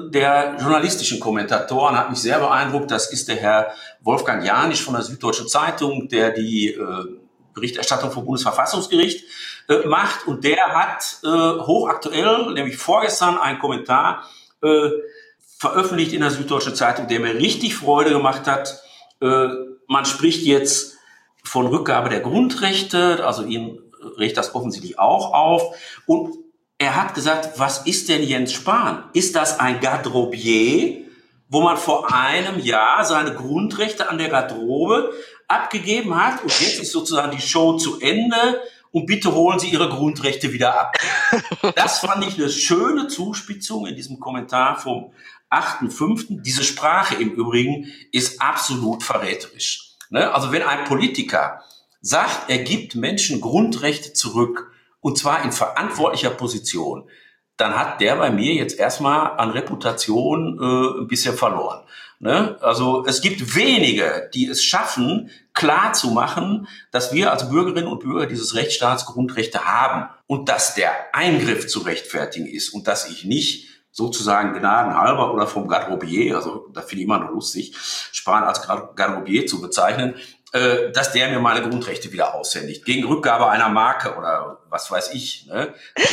der journalistischen Kommentatoren hat mich sehr beeindruckt. Das ist der Herr Wolfgang Janisch von der Süddeutschen Zeitung, der die äh, Berichterstattung vom Bundesverfassungsgericht äh, macht. Und der hat äh, hochaktuell, nämlich vorgestern, einen Kommentar äh, veröffentlicht in der Süddeutschen Zeitung, der mir richtig Freude gemacht hat. Äh, man spricht jetzt von Rückgabe der Grundrechte, also ihn regt das offensichtlich auch auf. Und er hat gesagt, was ist denn Jens Spahn? Ist das ein Garderobier, wo man vor einem Jahr seine Grundrechte an der Garderobe abgegeben hat und jetzt ist sozusagen die Show zu Ende und bitte holen Sie Ihre Grundrechte wieder ab. Das fand ich eine schöne Zuspitzung in diesem Kommentar vom achten fünften Diese Sprache im Übrigen ist absolut verräterisch. Ne? Also wenn ein Politiker sagt, er gibt Menschen Grundrechte zurück, und zwar in verantwortlicher Position, dann hat der bei mir jetzt erstmal an Reputation äh, ein bisschen verloren. Ne? Also es gibt wenige, die es schaffen, klar zu machen, dass wir als Bürgerinnen und Bürger dieses Rechtsstaats Grundrechte haben und dass der Eingriff zu rechtfertigen ist und dass ich nicht sozusagen gnadenhalber oder vom Garderobier, also da finde ich immer noch lustig, Spahn als Garderobier zu bezeichnen, äh, dass der mir meine Grundrechte wieder aushändigt. Gegen Rückgabe einer Marke oder was weiß ich. Ne?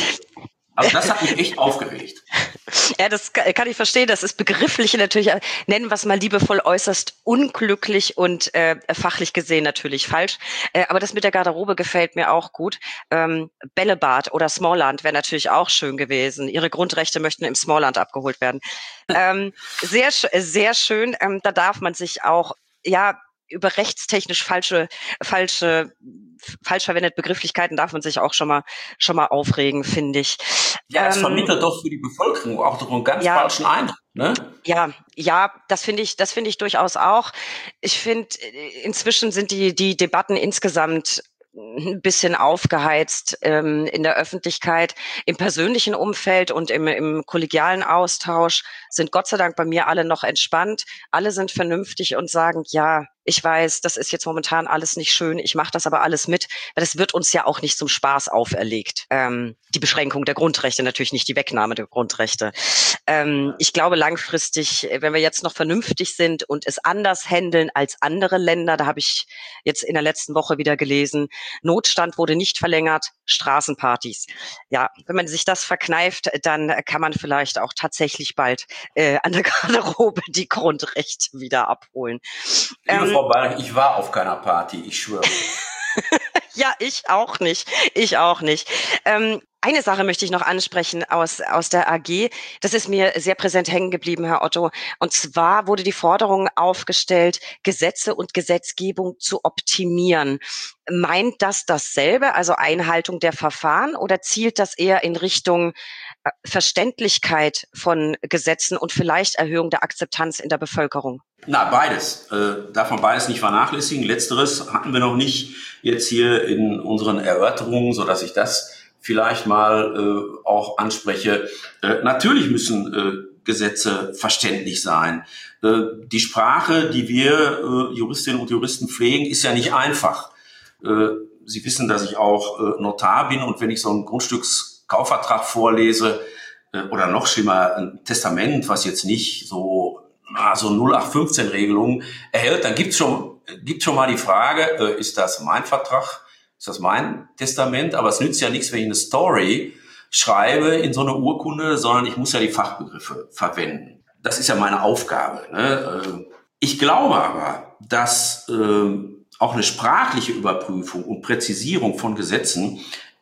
Also das hat mich echt aufgeregt. Ja, das kann ich verstehen. Das ist begrifflich natürlich, nennen wir es mal liebevoll, äußerst unglücklich und äh, fachlich gesehen natürlich falsch. Äh, aber das mit der Garderobe gefällt mir auch gut. Ähm, Bällebad oder Smallland wäre natürlich auch schön gewesen. Ihre Grundrechte möchten im Smallland abgeholt werden. Ähm, sehr, sehr schön. Ähm, da darf man sich auch, ja, über rechtstechnisch falsche, falsche, falsch verwendete Begrifflichkeiten darf man sich auch schon mal, schon mal aufregen, finde ich. Ja, es ähm, vermittelt doch für die Bevölkerung auch doch einen ganz ja, falschen Eindruck, ne? Ja, ja, das finde ich, das finde ich durchaus auch. Ich finde, inzwischen sind die, die Debatten insgesamt ein bisschen aufgeheizt ähm, in der Öffentlichkeit. Im persönlichen Umfeld und im, im kollegialen Austausch sind Gott sei Dank bei mir alle noch entspannt. Alle sind vernünftig und sagen, ja, ich weiß, das ist jetzt momentan alles nicht schön, ich mache das aber alles mit, weil das wird uns ja auch nicht zum Spaß auferlegt. Ähm, die Beschränkung der Grundrechte, natürlich nicht die Wegnahme der Grundrechte. Ähm, ich glaube langfristig, wenn wir jetzt noch vernünftig sind und es anders handeln als andere Länder, da habe ich jetzt in der letzten Woche wieder gelesen, Notstand wurde nicht verlängert, Straßenpartys. Ja, wenn man sich das verkneift, dann kann man vielleicht auch tatsächlich bald äh, an der Garderobe die Grundrechte wieder abholen. Liebe Ähm, Frau Bayerich, ich war auf keiner Party, ich schwöre. Ja, ich auch nicht. Ich auch nicht. Ähm, eine Sache möchte ich noch ansprechen aus, aus der A G. Das ist mir sehr präsent hängen geblieben, Herr Otto. Und zwar wurde die Forderung aufgestellt, Gesetze und Gesetzgebung zu optimieren. Meint das dasselbe, also Einhaltung der Verfahren, oder zielt das eher in Richtung äh, Verständlichkeit von Gesetzen und vielleicht Erhöhung der Akzeptanz in der Bevölkerung? Na, beides. Äh, darf man beides nicht vernachlässigen. Letzteres hatten wir noch nicht jetzt hier in unseren Erörterungen, so dass ich das vielleicht mal äh, auch anspreche. Äh, natürlich müssen äh, Gesetze verständlich sein. Äh, die Sprache, die wir äh, Juristinnen und Juristen pflegen, ist ja nicht einfach. Äh, Sie wissen, dass ich auch äh, Notar bin, und wenn ich so einen Grundstückskaufvertrag vorlese äh, oder noch schlimmer ein Testament, was jetzt nicht so so null acht fünfzehn Regelungen erhält, dann gibt's schon, gibt schon mal die Frage, äh, ist das mein Vertrag, ist das mein Testament? Aber es nützt ja nichts, wenn ich eine Story schreibe in so eine Urkunde, sondern ich muss ja die Fachbegriffe verwenden. Das ist ja meine Aufgabe. Ne? Ich glaube aber, dass äh, auch eine sprachliche Überprüfung und Präzisierung von Gesetzen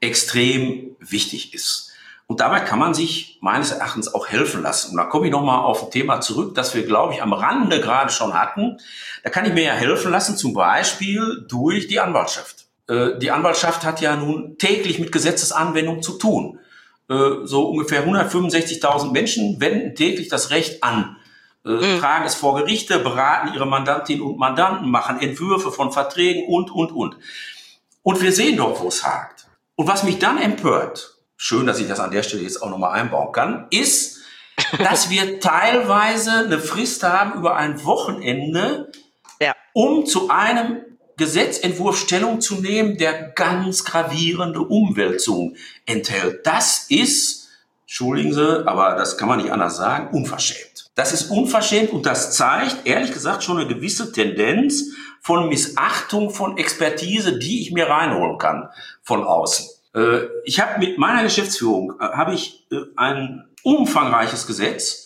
extrem wichtig ist. Und dabei kann man sich meines Erachtens auch helfen lassen. Und da komme ich nochmal auf ein Thema zurück, das wir, glaube ich, am Rande gerade schon hatten. Da kann ich mir ja helfen lassen, zum Beispiel durch die Anwaltschaft. Äh, die Anwaltschaft hat ja nun täglich mit Gesetzesanwendung zu tun. Äh, so ungefähr hundertfünfundsechzigtausend Menschen wenden täglich das Recht an, äh, mhm. tragen es vor Gerichte, beraten ihre Mandantinnen und Mandanten, machen Entwürfe von Verträgen und, und, und. Und wir sehen doch, wo es hakt. Und was mich dann empört, schön, dass ich das an der Stelle jetzt auch nochmal einbauen kann, ist, dass wir teilweise eine Frist haben über ein Wochenende, ja. um zu einem Gesetzentwurf Stellung zu nehmen, der ganz gravierende Umwälzungen enthält. Das ist, entschuldigen Sie, aber das kann man nicht anders sagen, unverschämt. Das ist unverschämt, und das zeigt, ehrlich gesagt, schon eine gewisse Tendenz von Missachtung von Expertise, die ich mir reinholen kann von außen. Ich habe mit meiner Geschäftsführung habe ich ein umfangreiches Gesetz.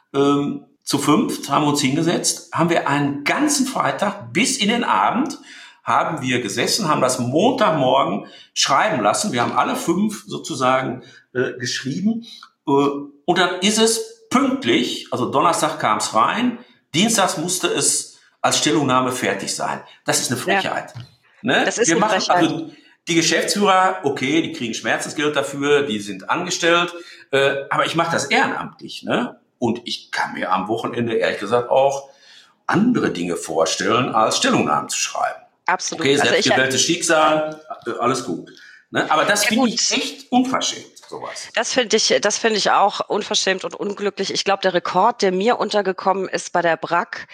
Zu fünft haben wir uns hingesetzt, haben wir einen ganzen Freitag bis in den Abend haben wir gesessen, haben das Montagmorgen schreiben lassen. Wir haben alle fünf sozusagen äh, geschrieben. Äh, und dann ist es pünktlich, also Donnerstag kam es rein, Dienstags musste es als Stellungnahme fertig sein. Das ist eine Frechheit. Ja. Ne? Das ist wir eine machen Frechheit. Also die Geschäftsführer, okay, die kriegen Schmerzensgeld dafür, die sind angestellt, äh, aber ich mache das ehrenamtlich, ne? Und ich kann mir am Wochenende ehrlich gesagt auch andere Dinge vorstellen, als Stellungnahmen zu schreiben. Absolut. Okay, selbstgewähltes also Schicksal, alles gut. Ne? Aber das ja, finde ich echt unverschämt, sowas. Das finde ich, das finde ich auch unverschämt und unglücklich. Ich glaube, der Rekord, der mir untergekommen ist bei der B R A C,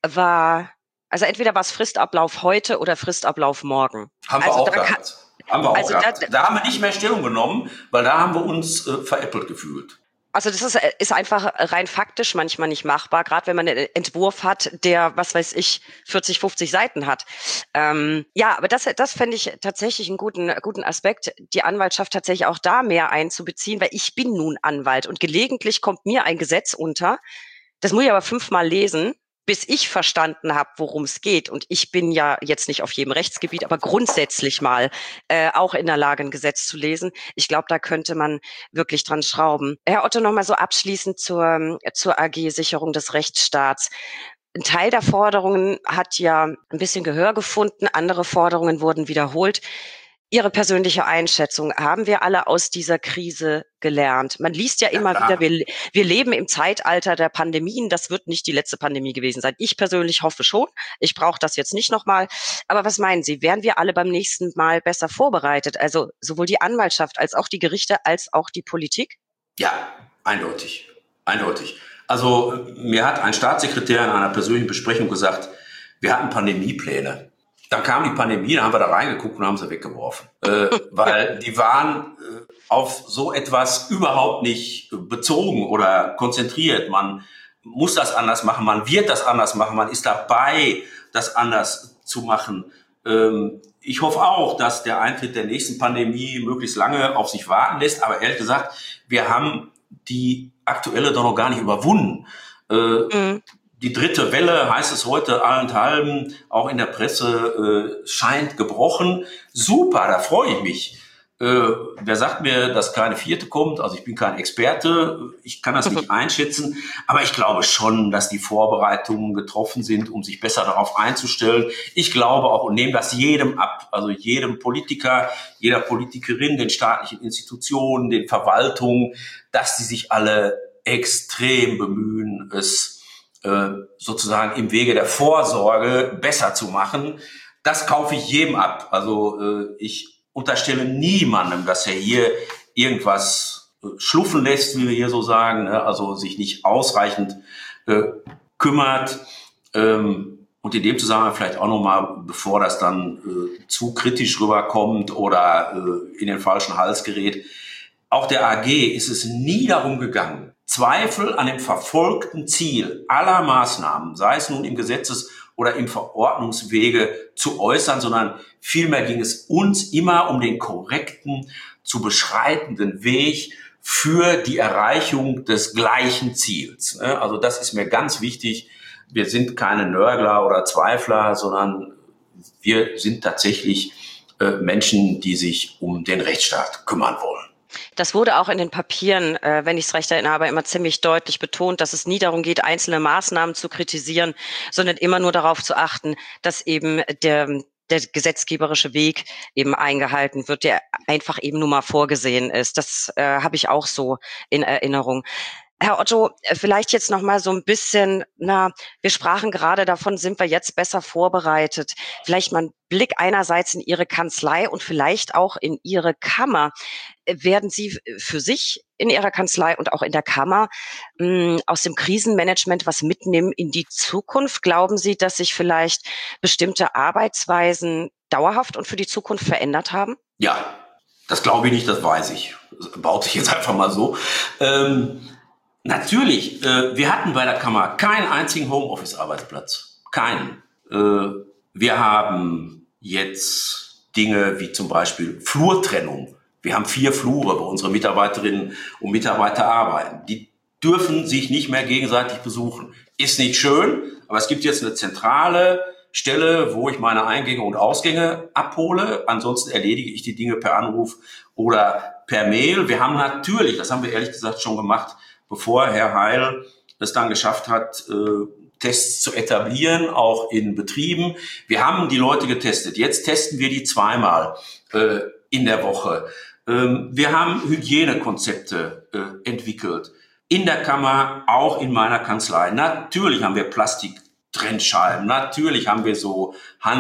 war, also entweder war es Fristablauf heute oder Fristablauf morgen. Haben also wir auch gehabt. Haben wir auch also gehabt. Da, da haben wir nicht mehr Stellung genommen, weil da haben wir uns äh, veräppelt gefühlt. Also das ist, ist einfach rein faktisch manchmal nicht machbar, gerade wenn man einen Entwurf hat, der, was weiß ich, vierzig, fünfzig Seiten hat. Ähm, ja, aber das, das fände ich tatsächlich einen guten, guten Aspekt, die Anwaltschaft tatsächlich auch da mehr einzubeziehen, weil ich bin nun Anwalt und gelegentlich kommt mir ein Gesetz unter, das muss ich aber fünfmal lesen, bis ich verstanden habe, worum es geht. Und ich bin ja jetzt nicht auf jedem Rechtsgebiet, aber grundsätzlich mal äh, auch in der Lage, ein Gesetz zu lesen. Ich glaube, da könnte man wirklich dran schrauben. Herr Otto, noch mal so abschließend zur, zur A G Sicherung des Rechtsstaats. Ein Teil der Forderungen hat ja ein bisschen Gehör gefunden, andere Forderungen wurden wiederholt. Ihre persönliche Einschätzung, haben wir alle aus dieser Krise gelernt? Man liest ja, ja immer klar. wieder, wir, wir leben im Zeitalter der Pandemien. Das wird nicht die letzte Pandemie gewesen sein. Ich persönlich hoffe schon. Ich brauche das jetzt nicht nochmal. Aber was meinen Sie? Wären wir alle beim nächsten Mal besser vorbereitet? Also sowohl die Anwaltschaft als auch die Gerichte als auch die Politik? Ja, eindeutig. Eindeutig. Also mir hat ein Staatssekretär in einer persönlichen Besprechung gesagt, wir hatten Pandemiepläne. Dann kam die Pandemie, dann haben wir da reingeguckt und haben sie weggeworfen. Äh, weil die waren äh, auf so etwas überhaupt nicht bezogen oder konzentriert. Man muss das anders machen, man wird das anders machen, man ist dabei, das anders zu machen. Ähm, ich hoffe auch, dass der Eintritt der nächsten Pandemie möglichst lange auf sich warten lässt. Aber ehrlich gesagt, wir haben die aktuelle doch noch gar nicht überwunden. Äh, mhm. Die dritte Welle, heißt es heute allenthalben, auch in der Presse, äh, scheint gebrochen. Super, da freue ich mich. Äh, wer sagt mir, dass keine vierte kommt? Also ich bin kein Experte, ich kann das nicht einschätzen. Aber ich glaube schon, dass die Vorbereitungen getroffen sind, um sich besser darauf einzustellen. Ich glaube auch und nehme das jedem ab, also jedem Politiker, jeder Politikerin, den staatlichen Institutionen, den Verwaltungen, dass sie sich alle extrem bemühen, es sozusagen im Wege der Vorsorge besser zu machen. Das kaufe ich jedem ab. Also äh, ich unterstelle niemandem, dass er hier irgendwas äh, schluffen lässt, wie wir hier so sagen, ne? Also sich nicht ausreichend äh, kümmert. Ähm, und in dem Zusammenhang vielleicht auch nochmal, bevor das dann äh, zu kritisch rüberkommt oder äh, in den falschen Hals gerät, auch der A G ist es nie darum gegangen, Zweifel an dem verfolgten Ziel aller Maßnahmen, sei es nun im Gesetzes- oder im Verordnungswege, zu äußern, sondern vielmehr ging es uns immer um den korrekten, zu beschreitenden Weg für die Erreichung des gleichen Ziels. Also das ist mir ganz wichtig. Wir sind keine Nörgler oder Zweifler, sondern wir sind tatsächlich Menschen, die sich um den Rechtsstaat kümmern wollen. Das wurde auch in den Papieren, äh, wenn ich es recht erinnere, immer ziemlich deutlich betont, dass es nie darum geht, einzelne Maßnahmen zu kritisieren, sondern immer nur darauf zu achten, dass eben der, der gesetzgeberische Weg eben eingehalten wird, der einfach eben nur mal vorgesehen ist. Das äh, habe ich auch so in Erinnerung. Herr Otto, vielleicht jetzt noch mal so ein bisschen, na, wir sprachen gerade davon, sind wir jetzt besser vorbereitet? Vielleicht mal ein Blick einerseits in Ihre Kanzlei und vielleicht auch in Ihre Kammer. Werden Sie für sich in Ihrer Kanzlei und auch in der Kammer mh, aus dem Krisenmanagement was mitnehmen in die Zukunft? Glauben Sie, dass sich vielleicht bestimmte Arbeitsweisen dauerhaft und für die Zukunft verändert haben? Ja, das glaube ich nicht, das weiß ich. Das baut sich jetzt einfach mal so. Ähm Natürlich, äh, wir hatten bei der Kammer keinen einzigen Homeoffice-Arbeitsplatz. Keinen. Äh, wir haben jetzt Dinge wie zum Beispiel Flurtrennung. Wir haben vier Flure, wo unsere Mitarbeiterinnen und Mitarbeiter arbeiten. Die dürfen sich nicht mehr gegenseitig besuchen. Ist nicht schön, aber es gibt jetzt eine zentrale Stelle, wo ich meine Eingänge und Ausgänge abhole. Ansonsten erledige ich die Dinge per Anruf oder per Mail. Wir haben natürlich, das haben wir ehrlich gesagt schon gemacht, bevor Herr Heil es dann geschafft hat, äh, Tests zu etablieren, auch in Betrieben. Wir haben die Leute getestet. Jetzt testen wir die zweimal äh, in der Woche. Ähm, wir haben Hygienekonzepte äh, entwickelt. In der Kammer, auch in meiner Kanzlei. Natürlich haben wir Plastik Trennscheiben. Natürlich haben wir so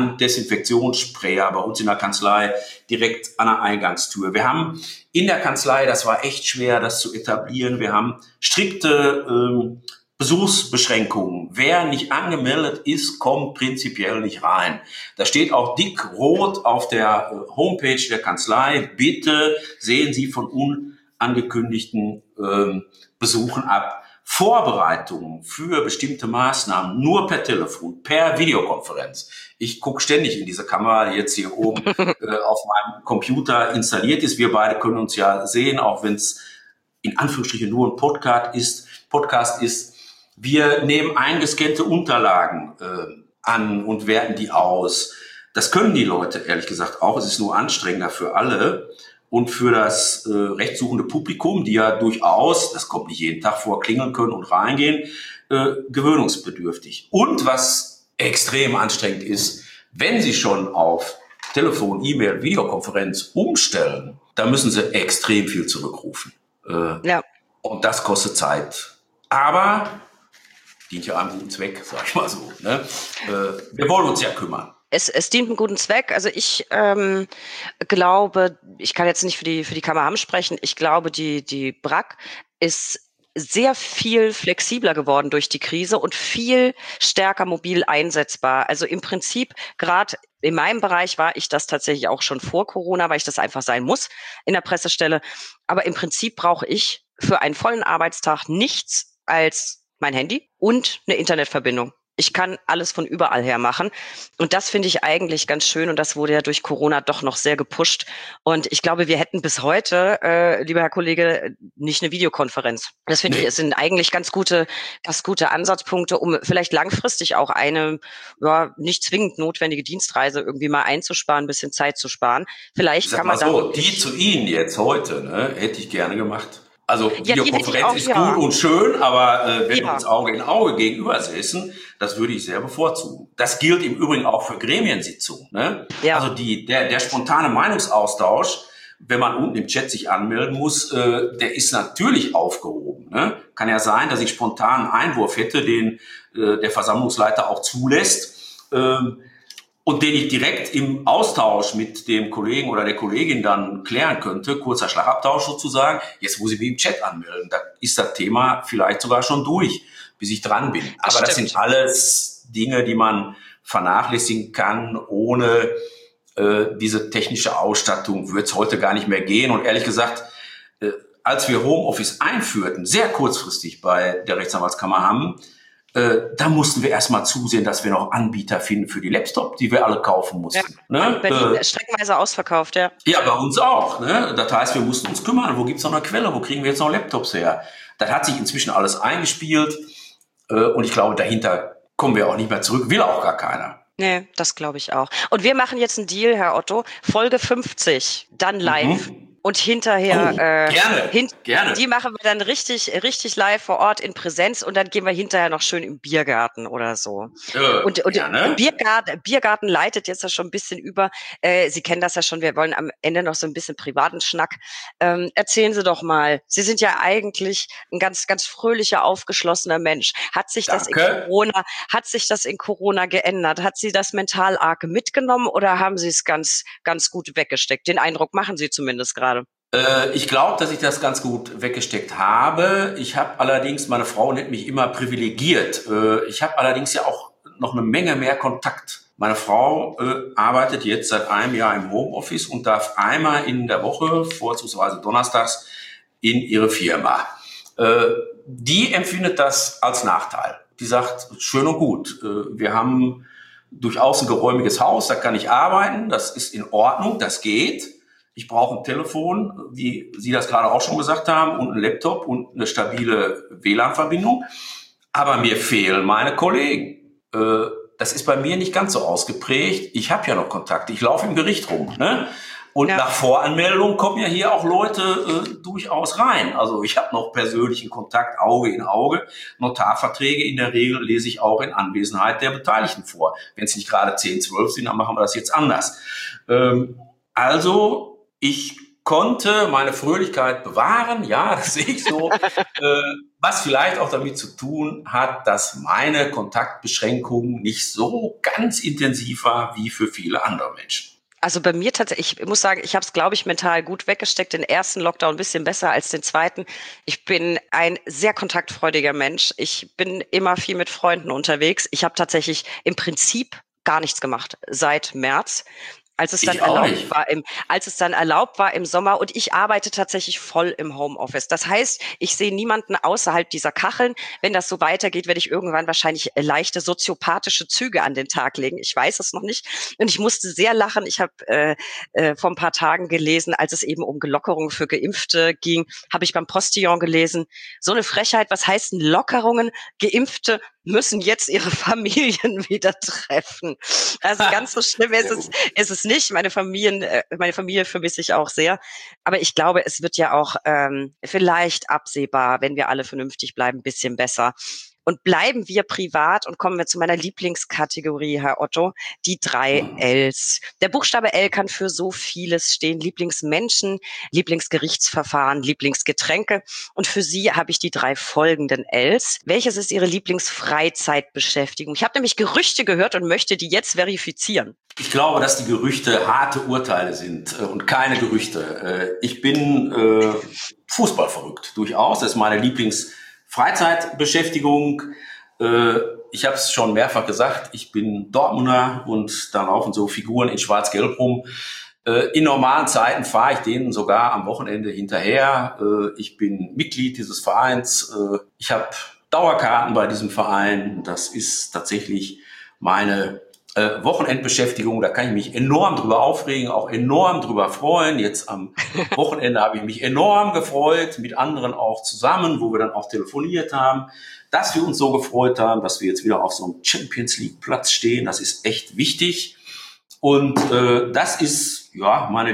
Handdesinfektionssprayer bei uns in der Kanzlei direkt an der Eingangstür. Wir haben in der Kanzlei, das war echt schwer, das zu etablieren, wir haben strikte ähm, Besuchsbeschränkungen. Wer nicht angemeldet ist, kommt prinzipiell nicht rein. Da steht auch dick rot auf der äh, Homepage der Kanzlei, bitte sehen Sie von unangekündigten ähm, Besuchen ab. Vorbereitungen für bestimmte Maßnahmen nur per Telefon, per Videokonferenz. Ich gucke ständig in diese Kamera, die jetzt hier oben äh, auf meinem Computer installiert ist. Wir beide können uns ja sehen, auch wenn es in Anführungsstrichen nur ein Podcast ist. Podcast ist. Wir nehmen eingescannte Unterlagen äh, an und werten die aus. Das können die Leute ehrlich gesagt auch. Es ist nur anstrengender für alle. Und für das äh, rechtssuchende Publikum, die ja durchaus, das kommt nicht jeden Tag vor, klingeln können und reingehen, äh, gewöhnungsbedürftig. Und was extrem anstrengend ist, wenn Sie schon auf Telefon, E-Mail, Videokonferenz umstellen, da müssen Sie extrem viel zurückrufen. Äh, ja. Und das kostet Zeit. Aber dient ja einem guten Zweck, sag ich mal so. Ne? Äh, wir wollen uns ja kümmern. Es, es dient einem guten Zweck. Also ich ähm, glaube, ich kann jetzt nicht für die für die Kammer Hamm sprechen. Ich glaube, die die B R A K ist sehr viel flexibler geworden durch die Krise und viel stärker mobil einsetzbar. Also im Prinzip, gerade in meinem Bereich war ich das tatsächlich auch schon vor Corona, weil ich das einfach sein muss in der Pressestelle. Aber im Prinzip brauche ich für einen vollen Arbeitstag nichts als mein Handy und eine Internetverbindung. Ich kann alles von überall her machen. Und das finde ich eigentlich ganz schön. Und das wurde ja durch Corona doch noch sehr gepusht. Und ich glaube, wir hätten bis heute, äh, lieber Herr Kollege, nicht eine Videokonferenz. Das finde nee. ich, es sind eigentlich ganz gute, ganz gute Ansatzpunkte, um vielleicht langfristig auch eine, ja, nicht zwingend notwendige Dienstreise irgendwie mal einzusparen, ein bisschen Zeit zu sparen. Vielleicht kann man da so, die zu Ihnen jetzt heute, ne, hätte ich gerne gemacht. Also ja, Videokonferenz auch, ist ja. gut und schön, aber äh, wenn ja. wir uns Auge in Auge gegenüber säßen, das würde ich sehr bevorzugen. Das gilt im Übrigen auch für Gremiensitzungen. Ne? Ja. Also die, der, der spontane Meinungsaustausch, wenn man unten im Chat sich anmelden muss, äh, der ist natürlich aufgehoben. Ne? Kann ja sein, dass ich spontan einen Einwurf hätte, den äh, der Versammlungsleiter auch zulässt. Ähm, Und den ich direkt im Austausch mit dem Kollegen oder der Kollegin dann klären könnte, kurzer Schlagabtausch sozusagen, jetzt muss ich mich im Chat anmelden. Da ist das Thema vielleicht sogar schon durch, bis ich dran bin. Das Aber stimmt. Das sind alles Dinge, die man vernachlässigen kann. Ohne äh, diese technische Ausstattung wird es heute gar nicht mehr gehen. Und ehrlich gesagt, äh, als wir Homeoffice einführten, sehr kurzfristig bei der Rechtsanwaltskammer Hamm, Äh, da mussten wir erstmal zusehen, dass wir noch Anbieter finden für die Laptops, die wir alle kaufen mussten. Ja, ne? Berlin äh, streckenweise ausverkauft, ja. Ja, bei uns auch. Ne? Das heißt, wir mussten uns kümmern, wo gibt's noch eine Quelle, wo kriegen wir jetzt noch Laptops her? Das hat sich inzwischen alles eingespielt äh, und ich glaube, dahinter kommen wir auch nicht mehr zurück, will auch gar keiner. Nee, das glaube ich auch. Und wir machen jetzt einen Deal, Herr Otto, Folge fünfzig, dann live. Mhm. Und hinterher, oh, äh, gerne, hint- gerne. die machen wir dann richtig, richtig live vor Ort in Präsenz und dann gehen wir hinterher noch schön im Biergarten oder so. Äh, und und gerne. Biergarten, Biergarten leitet jetzt ja schon ein bisschen über. Äh, Sie kennen das ja schon. Wir wollen am Ende noch so ein bisschen privaten Schnack. Ähm, erzählen Sie doch mal. Sie sind ja eigentlich ein ganz, ganz fröhlicher, aufgeschlossener Mensch. Hat sich das Danke. in Corona, hat sich das in Corona geändert? Hat Sie das mental arg mitgenommen oder haben Sie es ganz, ganz gut weggesteckt? Den Eindruck machen Sie zumindest gerade. Ich glaube, dass ich das ganz gut weggesteckt habe. Ich habe allerdings, meine Frau nennt mich immer privilegiert. Ich habe allerdings ja auch noch eine Menge mehr Kontakt. Meine Frau äh, arbeitet jetzt seit einem Jahr im Homeoffice und darf einmal in der Woche, vorzugsweise donnerstags, in ihre Firma. Äh, die empfindet das als Nachteil. Die sagt, schön und gut, äh, wir haben durchaus ein geräumiges Haus, da kann ich arbeiten, das ist in Ordnung, das geht. Ich brauche ein Telefon, wie Sie das gerade auch schon gesagt haben, und einen Laptop und eine stabile W L A N-Verbindung. Aber mir fehlen meine Kollegen. Äh, das ist bei mir nicht ganz so ausgeprägt. Ich habe ja noch Kontakt. Ich laufe im Gericht rum. Ne? Und ja. Nach Voranmeldung kommen ja hier auch Leute äh, durchaus rein. Also ich habe noch persönlichen Kontakt, Auge in Auge. Notarverträge in der Regel lese ich auch in Anwesenheit der Beteiligten vor. Wenn es nicht gerade zehn, zwölf sind, dann machen wir das jetzt anders. Ähm, also ich konnte meine Fröhlichkeit bewahren, ja, das sehe ich so, äh, was vielleicht auch damit zu tun hat, dass meine Kontaktbeschränkung nicht so ganz intensiv war wie für viele andere Menschen. Also bei mir tatsächlich, ich muss sagen, ich habe es, glaube ich, mental gut weggesteckt, den ersten Lockdown ein bisschen besser als den zweiten. Ich bin ein sehr kontaktfreudiger Mensch. Ich bin immer viel mit Freunden unterwegs. Ich habe tatsächlich im Prinzip gar nichts gemacht seit März. Als es dann Ich auch erlaubt nicht. war im, als es dann erlaubt war im Sommer, und ich arbeite tatsächlich voll im Homeoffice. Das heißt, ich sehe niemanden außerhalb dieser Kacheln. Wenn das so weitergeht, werde ich irgendwann wahrscheinlich leichte soziopathische Züge an den Tag legen. Ich weiß es noch nicht. Und ich musste sehr lachen. Ich habe äh, äh, vor ein paar Tagen gelesen, als es eben um Gelockerungen für Geimpfte ging, habe ich beim Postillon gelesen. So eine Frechheit. Was heißen Lockerungen? Geimpfte müssen jetzt ihre Familien wieder treffen. Also ganz so schlimm ist es, ist es nicht. Meine Familien, meine Familie vermisse ich auch sehr. Aber ich glaube, es wird ja auch ähm, vielleicht absehbar, wenn wir alle vernünftig bleiben, ein bisschen besser. Und bleiben wir privat und kommen wir zu meiner Lieblingskategorie, Herr Otto, die drei Ls. Der Buchstabe L kann für so vieles stehen. Lieblingsmenschen, Lieblingsgerichtsverfahren, Lieblingsgetränke. Und für Sie habe ich die drei folgenden Ls. Welches ist Ihre Lieblingsfreizeitbeschäftigung? Ich habe nämlich Gerüchte gehört und möchte die jetzt verifizieren. Ich glaube, dass die Gerüchte harte Urteile sind und keine Gerüchte. Ich bin äh, Fußball verrückt, durchaus. Das ist meine Lieblingsfreizeitbeschäftigung. Äh, ich habe es schon mehrfach gesagt, ich bin Dortmunder und da laufen so Figuren in Schwarz-Gelb rum. Äh, in normalen Zeiten fahre ich denen sogar am Wochenende hinterher. Äh, ich bin Mitglied dieses Vereins. Äh, ich habe Dauerkarten bei diesem Verein. Das ist tatsächlich meine Äh, Wochenendbeschäftigung, da kann ich mich enorm drüber aufregen, auch enorm drüber freuen. Jetzt am Wochenende habe ich mich enorm gefreut, mit anderen auch zusammen, wo wir dann auch telefoniert haben, dass wir uns so gefreut haben, dass wir jetzt wieder auf so einem Champions League Platz stehen. Das ist echt wichtig. Und äh, das ist ja meine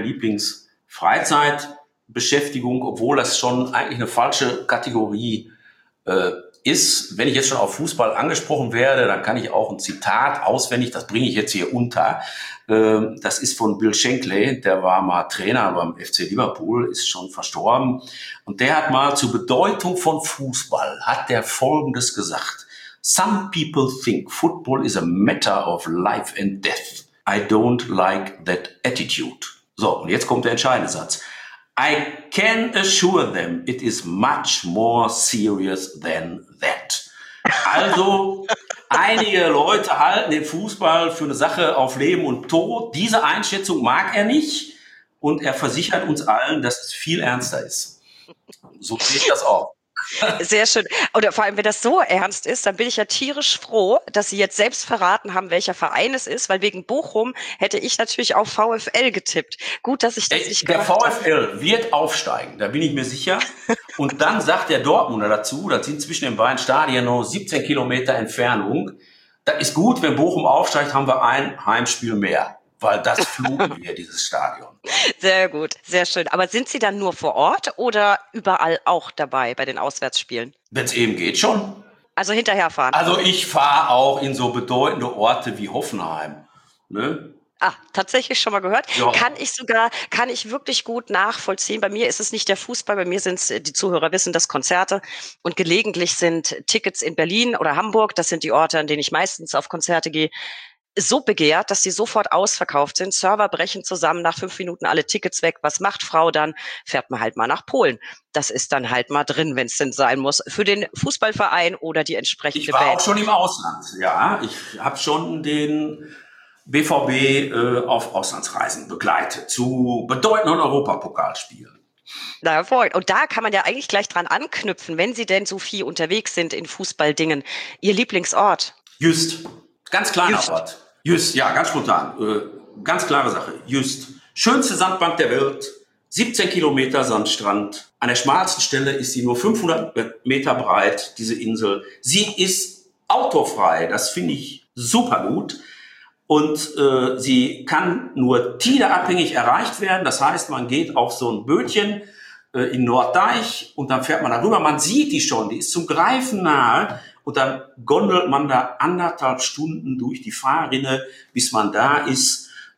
Lieblingsfreizeitbeschäftigung, obwohl das schon eigentlich eine falsche Kategorie äh, ist. Wenn ich jetzt schon auf Fußball angesprochen werde, dann kann ich auch ein Zitat auswendig, das bringe ich jetzt hier unter. Das ist von Bill Shankly, der war mal Trainer beim F C Liverpool, ist schon verstorben. Und der hat mal zur Bedeutung von Fußball, hat der Folgendes gesagt. Some people think football is a matter of life and death. I don't like that attitude. So, und jetzt kommt der entscheidende Satz. I can assure them it is much more serious than that. Also, einige Leute halten den Fußball für eine Sache auf Leben und Tod. Diese Einschätzung mag er nicht und er versichert uns allen, dass es viel ernster ist. So sehe ich das auch. Sehr schön. Oder vor allem, wenn das so ernst ist, dann bin ich ja tierisch froh, dass Sie jetzt selbst verraten haben, welcher Verein es ist, weil wegen Bochum hätte ich natürlich auf VfL getippt. Gut, dass ich das Ey, nicht der gemacht habe. VfL wird aufsteigen, da bin ich mir sicher. Und dann sagt der Dortmunder dazu, das sind zwischen den beiden Stadien noch siebzehn Kilometer Entfernung. Das ist gut, wenn Bochum aufsteigt, haben wir ein Heimspiel mehr, weil das fluchen wir, dieses Stadion. Sehr gut, sehr schön. Aber sind Sie dann nur vor Ort oder überall auch dabei bei den Auswärtsspielen? Wenn es eben geht, schon. Also hinterherfahren? Also ich fahre auch in so bedeutende Orte wie Hoffenheim. Ne? Ah, tatsächlich schon mal gehört. Ja. Kann ich sogar, kann ich wirklich gut nachvollziehen. Bei mir ist es nicht der Fußball, bei mir sind es, die Zuhörer wissen das, Konzerte. Und gelegentlich sind Tickets in Berlin oder Hamburg, das sind die Orte, an denen ich meistens auf Konzerte gehe, so begehrt, dass sie sofort ausverkauft sind. Server brechen zusammen, nach fünf Minuten alle Tickets weg. Was macht Frau dann? Fährt man halt mal nach Polen. Das ist dann halt mal drin, wenn es denn sein muss, für den Fußballverein oder die entsprechende Ich war Band. auch schon im Ausland, ja. Ich habe schon den B V B äh, auf Auslandsreisen begleitet zu bedeutenden Europapokalspielen. Na, hervorragend. Und da kann man ja eigentlich gleich dran anknüpfen, wenn Sie denn so viel unterwegs sind in Fußballdingen. Ihr Lieblingsort? Just. Ganz kleiner Just. Ort. Just, ja, ganz spontan. Äh, ganz klare Sache. Just. Schönste Sandbank der Welt. siebzehn Kilometer Sandstrand. An der schmalsten Stelle ist sie nur fünfhundert Meter breit, diese Insel. Sie ist autofrei. Das finde ich super gut. Und äh, sie kann nur tideabhängig erreicht werden. Das heißt, man geht auf so ein Bötchen äh, in Norddeich und dann fährt man da rüber. Man sieht die schon, die ist zum Greifen nahe. Und dann gondelt man da anderthalb Stunden durch die Fahrrinne, bis man da ist.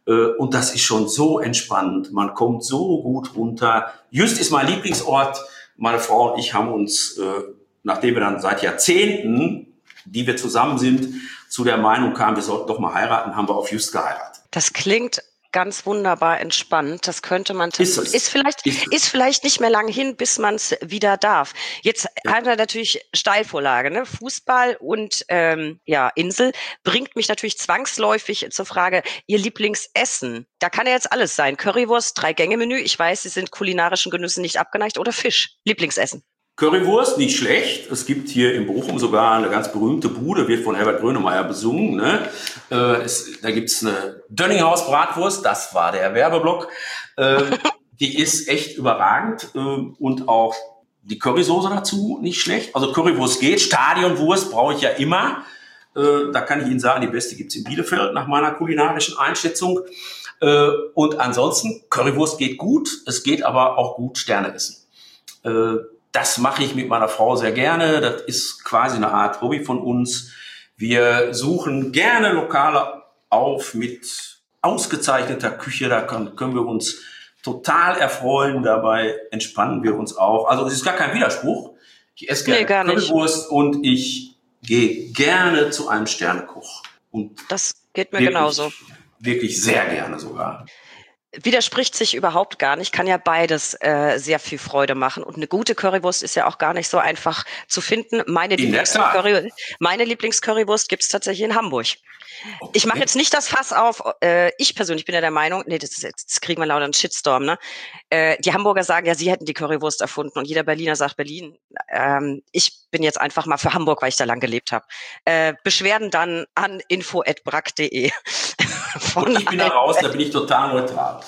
Und das ist schon so entspannt. Man kommt so gut runter. Just ist mein Lieblingsort. Meine Frau und ich haben uns, nachdem wir dann seit Jahrzehnten, die wir zusammen sind, zu der Meinung kamen, wir sollten doch mal heiraten, haben wir auf Just geheiratet. Das klingt ganz wunderbar entspannt. Das könnte man ist, ist vielleicht ist, ist vielleicht nicht mehr lang hin, bis man es wieder darf. Jetzt ja. haben wir natürlich Steilvorlage, ne? Fußball und ähm, ja Insel bringt mich natürlich zwangsläufig zur Frage: Ihr Lieblingsessen? Da kann ja jetzt alles sein: Currywurst, Drei-Gänge-Menü. Ich weiß, Sie sind kulinarischen Genüssen nicht abgeneigt, oder Fisch. Lieblingsessen? Currywurst, nicht schlecht. Es gibt hier in Bochum sogar eine ganz berühmte Bude, wird von Herbert Grönemeyer besungen. Ne? Äh, es, da gibt's eine Dönninghaus-Bratwurst, das war der Werbeblock. Äh, die ist echt überragend. Äh, und auch die Currysoße dazu, nicht schlecht. Also Currywurst geht. Stadionwurst brauche ich ja immer. Äh, da kann ich Ihnen sagen, die beste gibt's in Bielefeld nach meiner kulinarischen Einschätzung. Äh, und ansonsten, Currywurst geht gut. Es geht aber auch gut Sterne essen. Äh, Das mache ich mit meiner Frau sehr gerne. Das ist quasi eine Art Hobby von uns. Wir suchen gerne Lokale auf mit ausgezeichneter Küche. Da können, können wir uns total erfreuen. Dabei entspannen wir uns auch. Also es ist gar kein Widerspruch. Ich esse gerne nee, Currywurst und ich gehe gerne zu einem Sternekoch. Und das geht mir wirklich, genauso. Wirklich sehr gerne sogar. Widerspricht sich überhaupt gar nicht, kann ja beides äh, sehr viel Freude machen. Und eine gute Currywurst ist ja auch gar nicht so einfach zu finden. Meine, Lieblingscurry, meine Lieblingscurrywurst gibt's tatsächlich in Hamburg. Okay. Ich mache jetzt nicht das Fass auf. Äh, ich persönlich bin ja der Meinung, nee, das, ist jetzt, das kriegen wir lauter einen Shitstorm, ne? Äh, die Hamburger sagen ja, sie hätten die Currywurst erfunden und jeder Berliner sagt Berlin. Ähm, ich bin jetzt einfach mal für Hamburg, weil ich da lang gelebt habe. Äh, Beschwerden dann an info at brack punkt de. Und ich bin da raus, da bin ich total neutral.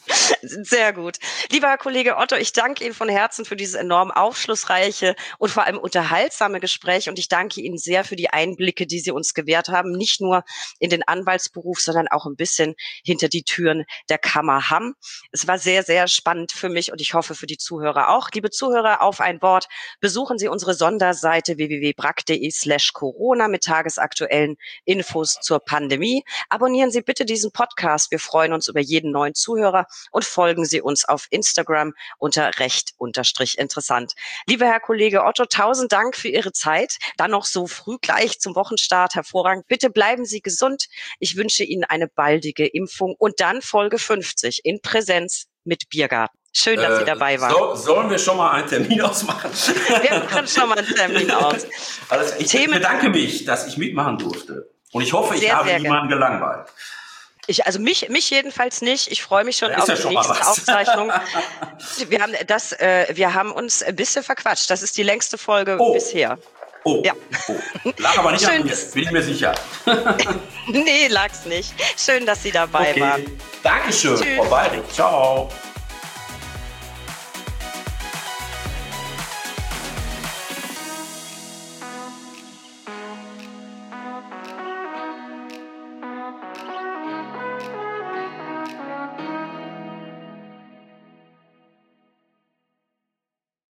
Sehr gut. Lieber Herr Kollege Otto, ich danke Ihnen von Herzen für dieses enorm aufschlussreiche und vor allem unterhaltsame Gespräch und ich danke Ihnen sehr für die Einblicke, die Sie uns gewährt haben, nicht nur in den Anwaltsberuf, sondern auch ein bisschen hinter die Türen der Kammer Hamm. Es war sehr, sehr spannend für mich und ich hoffe für die Zuhörer auch. Liebe Zuhörer, auf ein Wort, besuchen Sie unsere Sonderseite w w w punkt brack punkt de slash corona mit tagesaktuellen Infos zur Pandemie. Abonnieren Sie bitte diesen Podcast. Wir freuen uns über jeden neuen Zuhörer. Und folgen Sie uns auf Instagram unter recht unterstrich interessant. Lieber Herr Kollege Otto, tausend Dank für Ihre Zeit. Dann noch so früh gleich zum Wochenstart. Hervorragend. Bitte bleiben Sie gesund. Ich wünsche Ihnen eine baldige Impfung und dann Folge fünfzig in Präsenz mit Biergarten. Schön, dass äh, Sie dabei waren. So, sollen wir schon mal einen Termin ausmachen? Wir machen schon mal einen Termin aus. Also ich Themen bedanke mich, dass ich mitmachen durfte. Und ich hoffe, ich sehr, habe sehr niemanden gern. gelangweilt. Ich, also mich, mich jedenfalls nicht. Ich freue mich schon auf ja die nächste Aufzeichnung. Wir haben das, äh, wir haben uns ein bisschen verquatscht. Das ist die längste Folge oh. bisher. Oh, ja. oh. Lag aber nicht Schön, an mir, bin ich mir sicher. Nee, lag's nicht. Schön, dass Sie dabei okay. waren. Dankeschön, Frau Bayrig. Ciao.